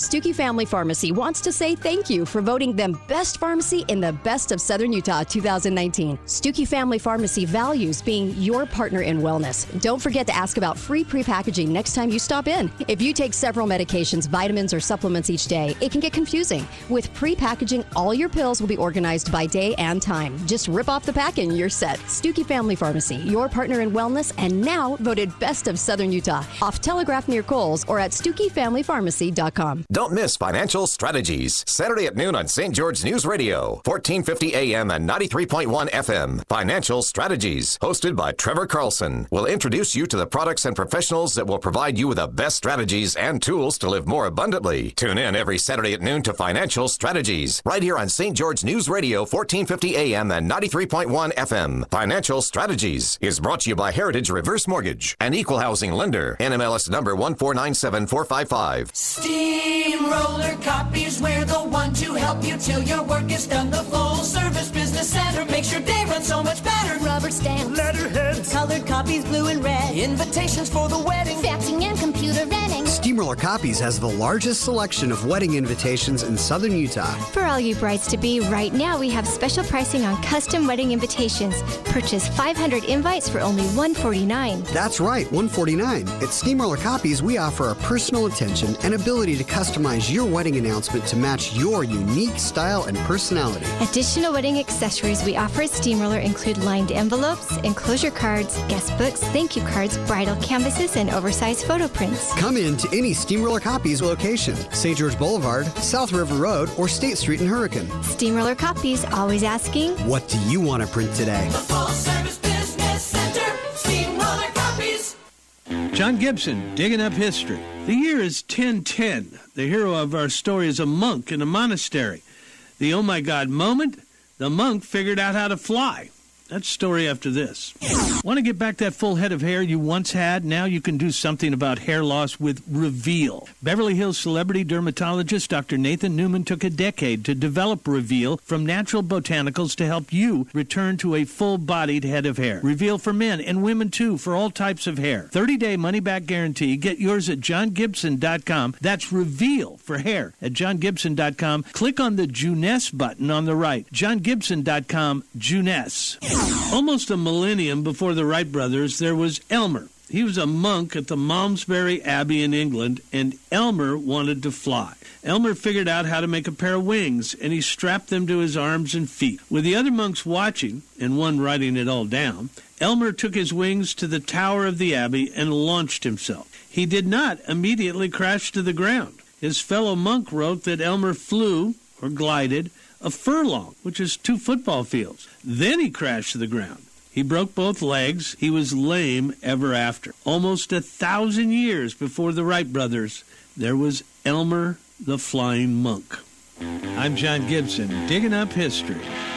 Speaker 31: Family Pharmacy wants to say thank you for voting them Best Pharmacy in the Best of Southern Utah 2019. Stuckey Family Pharmacy values being your partner in wellness. Don't forget to ask about free prepackaging next time you stop in. If you take several medications, vitamins, or supplements each day, it can get confusing. With prepackaging, all your pills will be organized by day and time. Just rip off the pack and you're set. Stuckey Family Pharmacy, your partner in wellness, and now voted Best of Southern Utah. Off Telegraph near Kohl's or at StuckeyFamilyPharmacy.com.
Speaker 7: Don't miss Financial Strategies, Saturday at noon on St. George News Radio, 1450 AM and 93.1 FM. Financial Strategies, hosted by Trevor Carlson, will introduce you to the products and professionals that will provide you with the best strategies and tools to live more abundantly. Tune in every Saturday at noon to Financial Strategies, right here on St. George News Radio, 1450 AM and 93.1 FM. Financial Strategies is brought to you by Heritage Reverse Mortgage, an equal housing lender. NMLS number 1497455.
Speaker 8: Steamroller Copies, we're the one to help you till your work is done. The full service business center makes your day run so much better.
Speaker 9: Rubber stamps,
Speaker 8: letterheads,
Speaker 9: colored copies, blue and red,
Speaker 8: invitations for the wedding,
Speaker 9: faxing and computer renting.
Speaker 10: Steamroller Copies has the largest selection of wedding invitations in Southern Utah.
Speaker 9: For all you brides-to-be, right now we have special pricing on custom wedding invitations. Purchase 500 invites for only $149.
Speaker 10: That's right, $149. At Steamroller Copies, we offer our personal attention and ability to customize your wedding announcement to match your unique style and personality.
Speaker 9: Additional wedding accessories we offer at Steamroller include lined envelopes, enclosure cards, guest books, thank you cards, bridal canvases, and oversized photo prints.
Speaker 10: Come in to any Steamroller Copies location, St. George Boulevard, South River Road, or State Street in Hurricane.
Speaker 9: Steamroller Copies, always asking,
Speaker 10: what do you want to print today?
Speaker 8: The Full Service Business Center, Steamroller Copies.
Speaker 11: John Gibson, digging up history. The year is 1010. The hero of our story is a monk in a monastery. The oh my God moment, the monk figured out how to fly. That's story after this. Want to get back that full head of hair you once had? Now you can do something about hair loss with Reveal. Beverly Hills celebrity dermatologist Dr. Nathan Newman took a decade to develop Reveal from natural botanicals to help you return to a full-bodied head of hair. Reveal for men and women, too, for all types of hair. 30-day money-back guarantee. Get yours at johngibson.com. That's Reveal for hair at johngibson.com. Click on the Juness button on the right. johngibson.com, Juness. Almost a millennium before the Wright brothers, there was Elmer. He was a monk at the Malmesbury Abbey in England, and Elmer wanted to fly. Elmer figured out how to make a pair of wings, and he strapped them to his arms and feet. With the other monks watching, and one writing it all down, Elmer took his wings to the tower of the abbey and launched himself. He did not immediately crash to the ground. His fellow monk wrote that Elmer flew, or glided, a furlong, which is 2 football fields. Then he crashed to the ground. He broke both legs. He was lame ever after. Almost 1,000 years before the Wright brothers, there was Elmer the Flying Monk. I'm John Gibson, digging up history.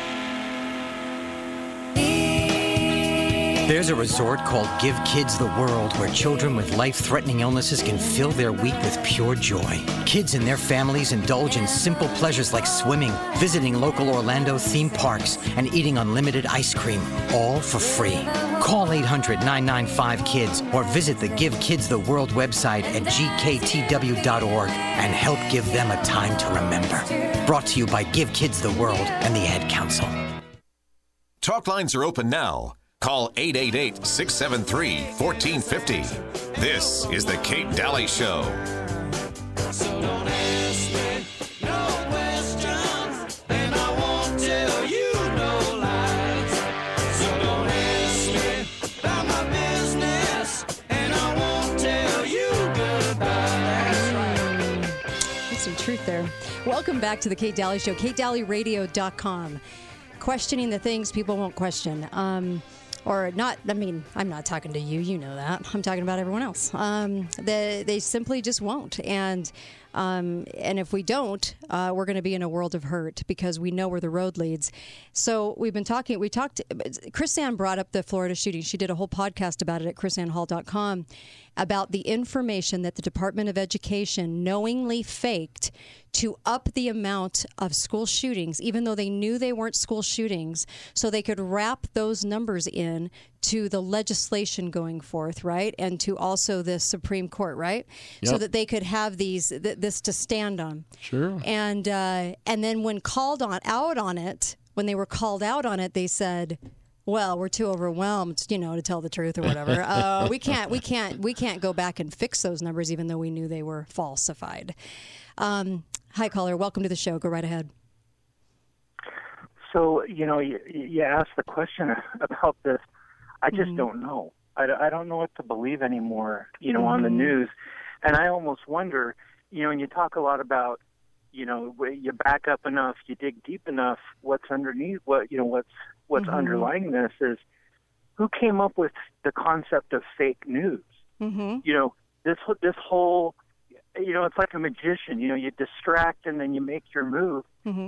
Speaker 13: There's a resort called Give Kids the World where children with life-threatening illnesses can fill their week with pure joy. Kids and their families indulge in simple pleasures like swimming, visiting local Orlando theme parks, and eating unlimited ice cream, all for free. Call 800-995-KIDS or visit the Give Kids the World website at gktw.org and help give them a time to remember. Brought to you by Give Kids the World and the Ad Council.
Speaker 12: Talk lines are open now. Call 888-673-1450. This is the Kate Daly Show.
Speaker 8: So don't ask me no questions, and I won't tell you no lies. So don't ask me about my business, and I won't tell you goodbye.
Speaker 18: There's some truth there. Welcome back to the Kate Daly Show, KateDalyRadio.com. Questioning the things people won't question. Or not, I mean, I'm not talking to you, you know that. I'm talking about everyone else. They simply just won't. And if we don't, we're going to be in a world of hurt because we know where the road leads. So we talked, KrisAnne brought up the Florida shooting. She did a whole podcast about it at KrisAnneHall.com about the information that the Department of Education knowingly faked to up the amount of school shootings, even though they knew they weren't school shootings, so they could wrap those numbers in to the legislation going forth, right? And to also the Supreme Court, right? Yep. So that they could have these, this to stand on.
Speaker 20: Sure.
Speaker 18: And then when when they were called out on it, they said, well, we're too overwhelmed, to tell the truth or whatever. We can't go back and fix those numbers, even though we knew they were falsified. Hi, caller. Welcome to the show. Go right ahead.
Speaker 1: So, you asked the question about this. I just don't know. I don't know what to believe anymore, on the news. And I almost wonder, and you talk a lot about, you back up enough, you dig deep enough, what's underneath, what's underlying this is who came up with the concept of fake news? This whole, it's like a magician, you distract and then you make your move.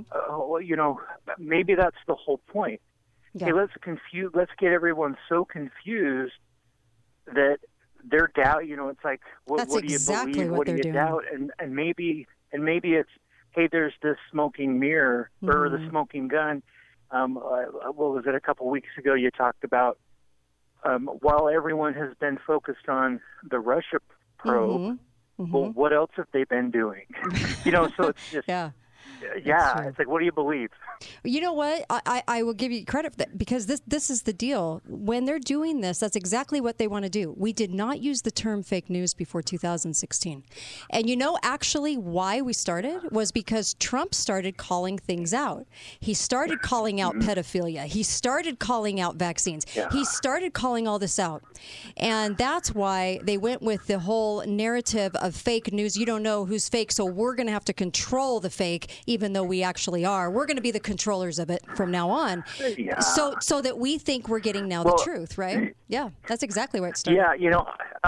Speaker 1: Maybe that's the whole point.
Speaker 18: Yeah.
Speaker 1: Hey, let's get everyone so confused that they're doubt, it's like, what do you believe? What do you doubt? And maybe it's, hey, there's this smoking mirror or the smoking gun. What was it? A couple of weeks ago, you talked about while everyone has been focused on the Russia probe, well, what else have they been doing? So it's just, it's like, what do you believe?
Speaker 18: You know what? I will give you credit for that because this is the deal. When they're doing this, that's exactly what they want to do. We did not use the term fake news before 2016. And actually why we started was because Trump started calling things out. He started calling out pedophilia. He started calling out vaccines. Yeah. He started calling all this out. And that's why they went with the whole narrative of fake news. You don't know who's fake, so we're going to have to control the fake, even though we actually are. We're going to be the controllers of it from now on.
Speaker 1: Yeah.
Speaker 18: So that we think we're getting now the truth, right? Yeah, that's exactly where it started.
Speaker 1: Yeah,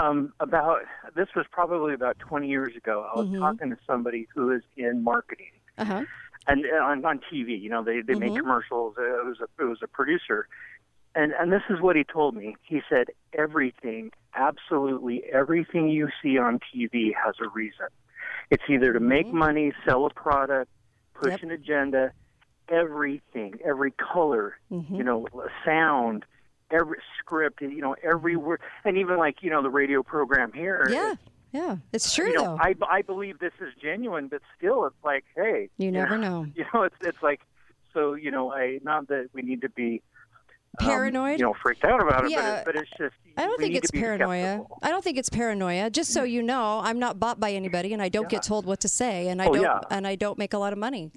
Speaker 1: this was probably about 20 years ago. I was talking to somebody who is in marketing.
Speaker 18: Uh-huh.
Speaker 1: And on TV, they make commercials. It was a producer. And this is what he told me. He said, absolutely everything you see on TV has a reason. It's either to make money, sell a product, push an agenda, everything, every color, sound, every script, every word, and even the radio program here.
Speaker 18: Yeah, it's true though.
Speaker 1: I believe this is genuine, but still, it's like, hey,
Speaker 18: you never know.
Speaker 1: It's like, so not that we need to be
Speaker 18: paranoid,
Speaker 1: freaked out about it,
Speaker 18: yeah.
Speaker 1: but it's just.
Speaker 18: I don't think it's paranoia.
Speaker 1: Skeptical.
Speaker 18: I don't think it's paranoia. Just so you know, I'm not bought by anybody, and I don't get told what to say, and I don't make a lot of money.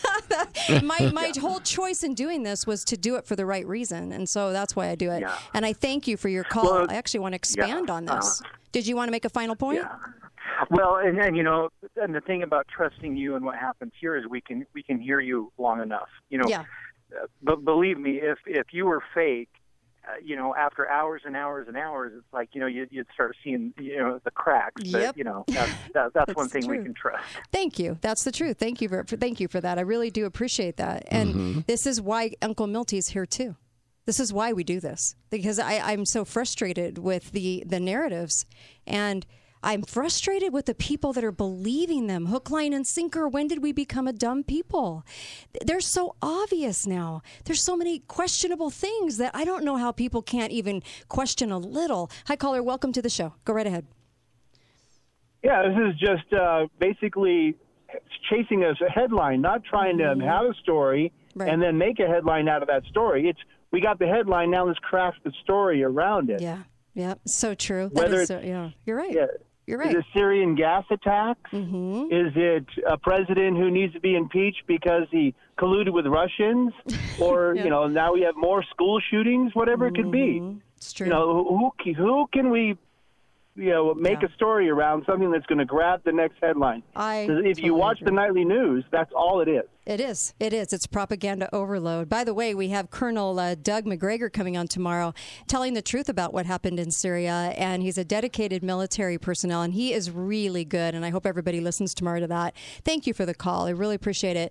Speaker 18: My whole choice in doing this was to do it for the right reason, and so that's why I do it. Yeah. And I thank you for your call. Well, I actually want to expand on this. Did you want to make a final point?
Speaker 1: Yeah. Well, and and the thing about trusting you and what happens here is we can hear you long enough.
Speaker 18: Yeah.
Speaker 1: But believe me, if you were fake, after hours and hours and hours, it's like you'd start seeing the cracks.
Speaker 18: Yep.
Speaker 1: But that's one thing we can trust.
Speaker 18: Thank you. That's the truth. Thank you for that. I really do appreciate that. And this is why Uncle Milty's here too. This is why we do this, because I'm so frustrated with the narratives, and I'm frustrated with the people that are believing them, hook, line, and sinker. When did we become a dumb people? They're so obvious now. There's so many questionable things that I don't know how people can't even question a little. Hi, caller. Welcome to the show. Go right ahead.
Speaker 5: Yeah, this is just basically chasing a headline, not trying to have a story and then make a headline out of that story. We got the headline, now let's craft the story around it.
Speaker 18: Yeah, so true. You're right.
Speaker 5: Yeah.
Speaker 18: You're right.
Speaker 5: Is it Syrian gas attacks? Is it a president who needs to be impeached because he colluded with Russians? Or, now we have more school shootings, whatever it could be.
Speaker 18: It's true.
Speaker 5: Who can we, make a story around something that's going to grab the next headline? If you watch the nightly news, that's all it is.
Speaker 18: It is. It's propaganda overload. By the way, we have Colonel Doug McGregor coming on tomorrow telling the truth about what happened in Syria, and he's a dedicated military personnel, and he is really good, and I hope everybody listens tomorrow to that. Thank you for the call. I really appreciate it.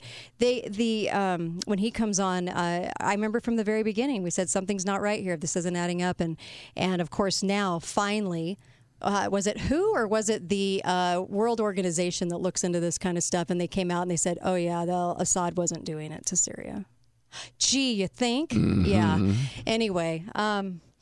Speaker 18: When he comes on, I remember from the very beginning, we said something's not right here. This isn't adding up, and of course now, finally, was it WHO or was it the World Organization that looks into this kind of stuff? And they came out and they said, oh, yeah, Assad wasn't doing it to Syria. Gee, you think? Yeah. Anyway,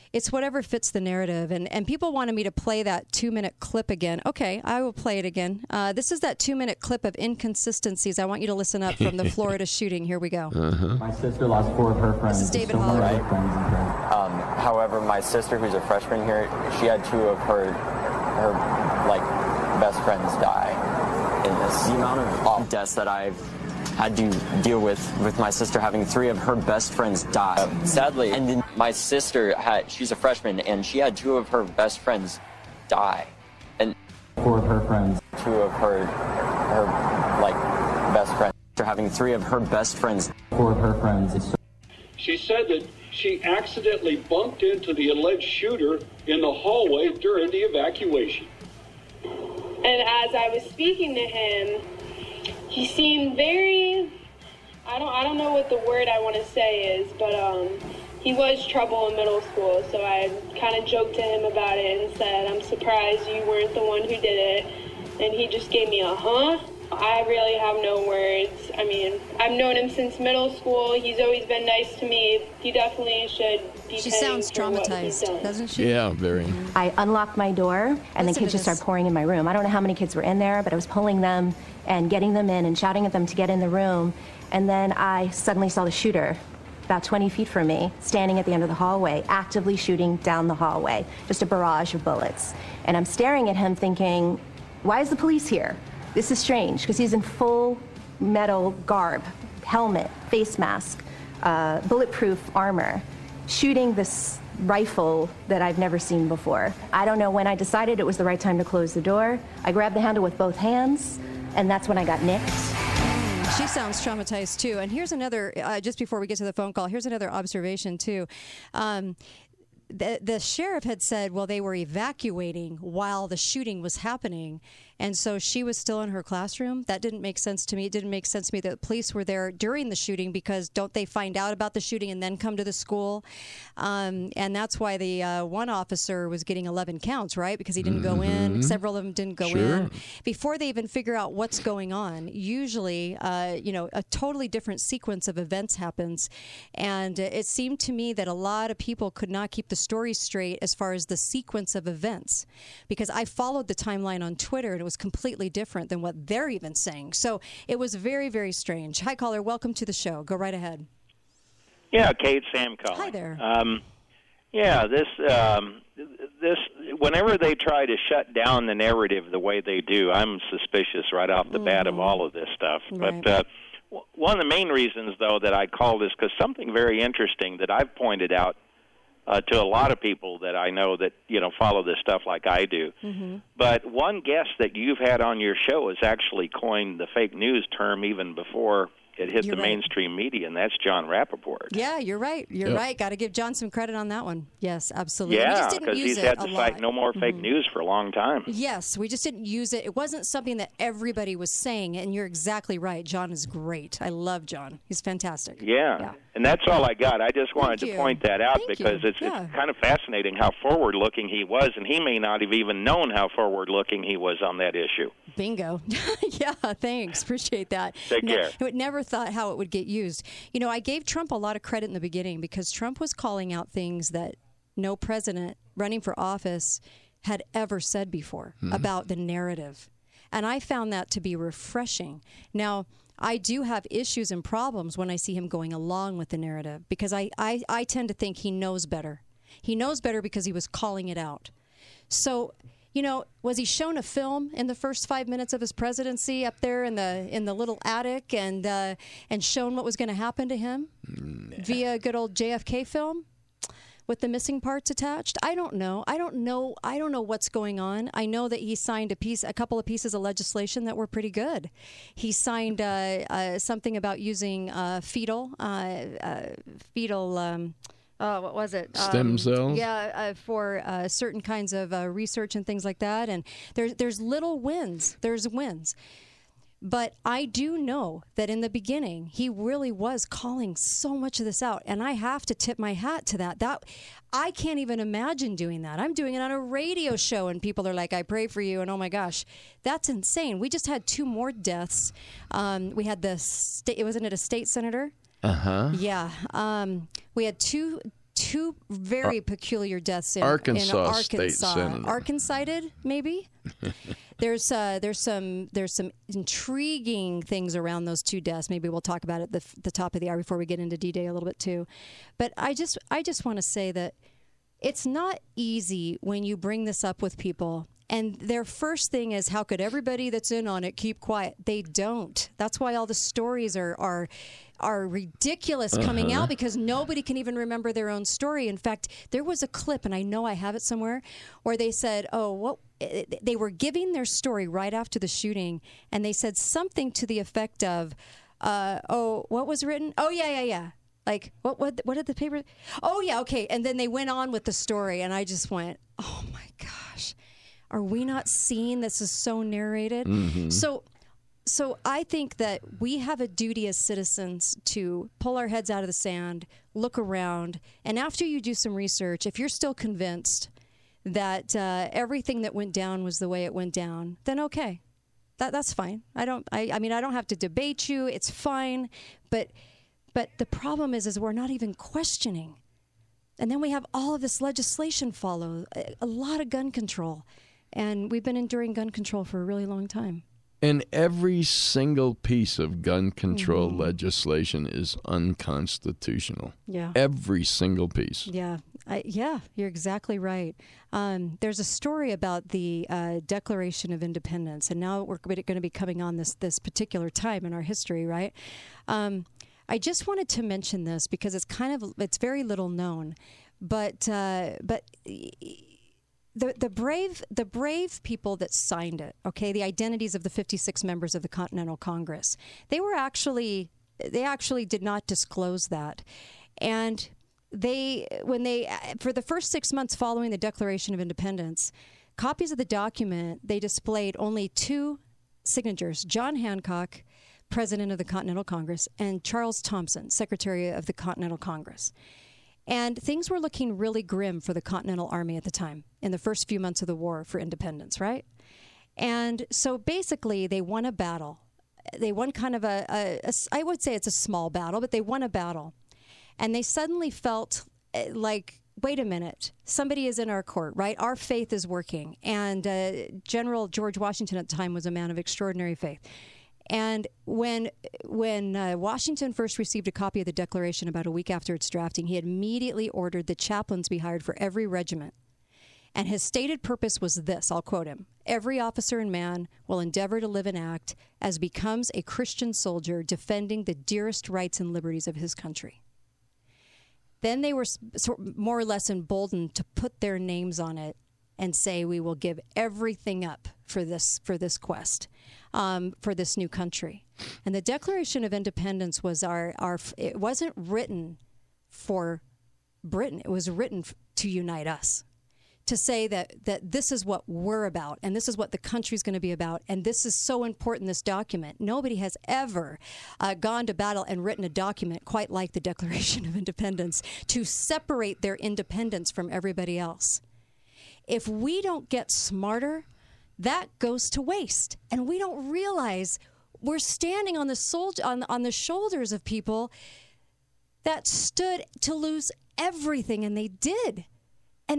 Speaker 18: it's whatever fits the narrative. And people wanted me to play that 2-minute clip again. Okay, I will play it again. This is that 2-minute clip of inconsistencies. I want you to listen up from the Florida shooting. Here we go.
Speaker 14: My sister lost 4 of her friends.
Speaker 18: This is David Holler.
Speaker 14: However, my sister, who's a freshman here, she had 2 of her like best friends die in this. The amount of deaths that I've had to deal with my sister having 3 of her best friends die. Sadly, and then my sister she's a freshman, and she had 2 of her best friends die. And 4 of her friends. 2 of her like best friends. After having 3 of her best friends. 4 of her friends.
Speaker 15: She said that she accidentally bumped into the alleged shooter in the hallway during the evacuation.
Speaker 16: And as I was speaking to him, he seemed very, I don't know what the word I want to say is, but he was trouble in middle school, so I kind of joked to him about it and said, I'm surprised you weren't the one who did it. And he just gave me a huh? I really have no words. I mean, I've known him since middle school. He's always been nice to me. He definitely should be
Speaker 18: She
Speaker 16: paying
Speaker 18: sounds
Speaker 16: for what he's
Speaker 18: traumatized,
Speaker 16: done.
Speaker 18: doesn't she?
Speaker 20: Yeah, very.
Speaker 17: I unlocked my door, and the kids just started pouring in my room. I don't know how many kids were in there, but I was pulling them and getting them in and shouting at them to get in the room. And then I suddenly saw the shooter about 20 feet from me, standing at the end of the hallway, actively shooting down the hallway, just a barrage of bullets. And I'm staring at him thinking, why is the police here? This is strange, because he's in full metal garb, helmet, face mask, bulletproof armor, shooting this rifle that I've never seen before. I don't know when I decided it was the right time to close the door. I grabbed the handle with both hands, and that's when I got nicked.
Speaker 18: She sounds traumatized, too. And here's another, just before we get to the phone call, here's another observation, too. The sheriff had said, well, they were evacuating while the shooting was happening. And so she was still in her classroom. That didn't make sense to me. It didn't make sense to me that the police were there during the shooting, because don't they find out about the shooting and then come to the school? And that's why the one officer was getting 11 counts, right? Because he didn't go in. Several of them didn't go in. Before they even figure out what's going on, usually, a totally different sequence of events happens. And it seemed to me that a lot of people could not keep the story straight as far as the sequence of events, because I followed the timeline on Twitter, and it was completely different than what they're even saying. So it was very, very strange. Hi, caller. Welcome to the show. Go right ahead.
Speaker 21: Yeah, Kate, Sam calling.
Speaker 18: Hi there.
Speaker 21: This whenever they try to shut down the narrative the way they do, I'm suspicious right off the bat of all of this stuff.
Speaker 18: Right.
Speaker 21: But one of the main reasons, though, that I call this, because something very interesting that I've pointed out to a lot of people that I know that, follow this stuff like I do.
Speaker 18: Mm-hmm.
Speaker 21: But one guest that you've had on your show has actually coined the fake news term even before it hit the mainstream media, and that's John Rappaport.
Speaker 18: Yeah, you're right. You're right. Got to give John some credit on that one. Yes, absolutely.
Speaker 21: Yeah, because he's had to cite no more fake news for a long time.
Speaker 18: Yes, we just didn't use it. It wasn't something that everybody was saying, and you're exactly right. John is great. I love John. He's fantastic.
Speaker 21: Yeah. And that's all I got. I just wanted to point that out because it's kind of fascinating how forward-looking he was, and he may not have even known how forward-looking he was on that issue.
Speaker 18: Bingo. Yeah, thanks. Appreciate that.
Speaker 21: Take care.
Speaker 18: I would never thought how it would get used. I gave Trump a lot of credit in the beginning because Trump was calling out things that no president running for office had ever said before about the narrative. And I found that to be refreshing. Now, I do have issues and problems when I see him going along with the narrative because I tend to think he knows better. He knows better because he was calling it out. So, was he shown a film in the first 5 minutes of his presidency up there in the little attic and shown what was going to happen to him via a good old JFK film with the missing parts attached? I don't know. I don't know what's going on. I know that he signed a couple of pieces of legislation that were pretty good. He signed something about using fetal. What was it?
Speaker 20: Stem cells?
Speaker 18: Yeah, for certain kinds of research and things like that. And there's little wins. There's wins. But I do know that in the beginning, he really was calling so much of this out. And I have to tip my hat to that. I can't even imagine doing that. I'm doing it on a radio show, and people are like, I pray for you. And oh, my gosh, that's insane. We just had 2 more deaths. We had wasn't it a state senator?
Speaker 20: Uh-huh.
Speaker 18: Yeah. We had two two very peculiar deaths in
Speaker 20: Arkansas State Senator.
Speaker 18: Arkansas-sided, maybe. There's some intriguing things around those two deaths. Maybe we'll talk about it at the top of the hour before we get into D-Day a little bit too. But I just want to say that it's not easy when you bring this up with people. And their first thing is, how could everybody that's in on it keep quiet? They don't. That's why all the stories are ridiculous coming out, because nobody can even remember their own story. In fact, there was a clip, and I know I have it somewhere, where they said, they were giving their story right after the shooting, and they said something to the effect of, what was written? Oh, yeah. Like, what did the paper? Oh, yeah, okay. And then they went on with the story, and I just went, oh, my gosh. Are we not seeing this is so narrated? Mm-hmm. So I think that we have a duty as citizens to pull our heads out of the sand, look around, and after you do some research, if you're still convinced that everything that went down was the way it went down, then okay, that's fine. I don't have to debate you. It's fine, but the problem is we're not even questioning, and then we have all of this legislation follow, a lot of gun control. And we've been enduring gun control for a really long time.
Speaker 20: And every single piece of gun control legislation is unconstitutional.
Speaker 18: Yeah.
Speaker 20: Every single piece.
Speaker 18: Yeah. You're exactly right. There's a story about the Declaration of Independence, and now we're going to be coming on this particular time in our history, right? I just wanted to mention this because it's very little known, but The brave people that signed it, okay, the identities of the 56 members of the Continental Congress, they actually did not disclose that. And for the first 6 months following the Declaration of Independence, copies of the document, they displayed only two signatures: John Hancock, President of the Continental Congress, and Charles Thompson, Secretary of the Continental Congress. And things were looking really grim for the Continental Army at the time, in the first few months of the war for independence, right? And so basically they won a battle. They won kind of I would say it's a small battle, but they won a battle. And they suddenly felt like, wait a minute, somebody is in our court, right? Our faith is working. And General George Washington at the time was a man of extraordinary faith. And when Washington first received a copy of the Declaration about a week after its drafting, he immediately ordered that chaplains be hired for every regiment. And his stated purpose was this, I'll quote him: "Every officer and man will endeavor to live and act as becomes a Christian soldier, defending the dearest rights and liberties of his country." Then they were more or less emboldened to put their names on it and say, we will give everything up for this quest, for this new country. And the Declaration of Independence was it wasn't written for Britain. It was written to unite us, to say that this is what we're about, and this is what the country's going to be about, and this is so important, this document. Nobody has ever gone to battle and written a document quite like the Declaration of Independence to separate their independence from everybody else. If we don't get smarter, that goes to waste, and we don't realize we're standing on the shoulders of people that stood to lose everything, and they did. And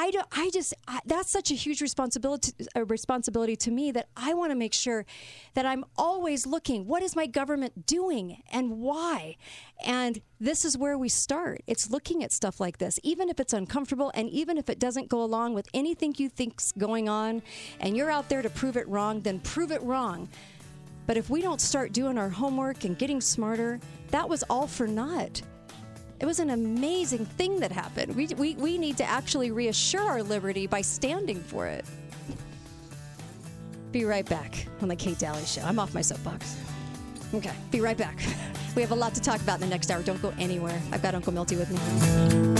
Speaker 18: that's such a huge responsibility to me, that I want to make sure that I'm always looking, what is my government doing and why? And this is where we start. It's looking at stuff like this, even if it's uncomfortable and even if it doesn't go along with anything you think's going on, and you're out there to prove it wrong, then prove it wrong. But if we don't start doing our homework and getting smarter, that was all for naught. It was an amazing thing that happened. We need to actually reassure our liberty by standing for it. Be right back on the Kate Daly Show. I'm off my soapbox. Okay, be right back. We have a lot to talk about in the next hour. Don't go anywhere. I've got Uncle Milty with me.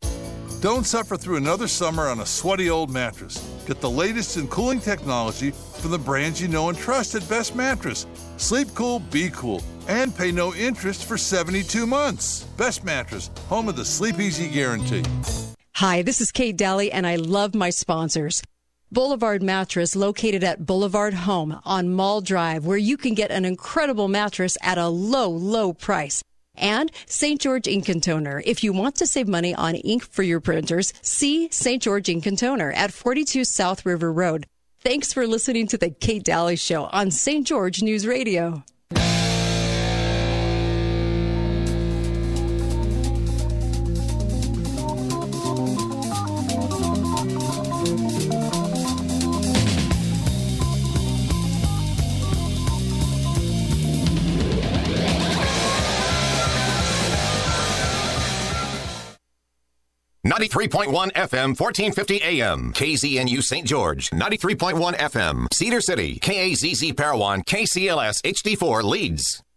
Speaker 2: Don't suffer through another summer on a sweaty old mattress. Get the latest in cooling technology from the brands you know and trust at Best Mattress. Sleep cool, be cool, and pay no interest for 72 months. Best Mattress, home of the Sleep Easy Guarantee.
Speaker 31: Hi, this is Kate Daly, and I love my sponsors. Boulevard Mattress, located at Boulevard Home on Mall Drive, where you can get an incredible mattress at a low, low price. And St. George Ink and Toner. If you want to save money on ink for your printers, see St. George Ink and Toner at 42 South River Road. Thanks for listening to the Kate Daly Show on St. George News Radio.
Speaker 7: 93.1 FM, 1450 AM. KZNU St. George. 93.1 FM. Cedar City. KAZZ Parowan. KCLS HD4 Leeds.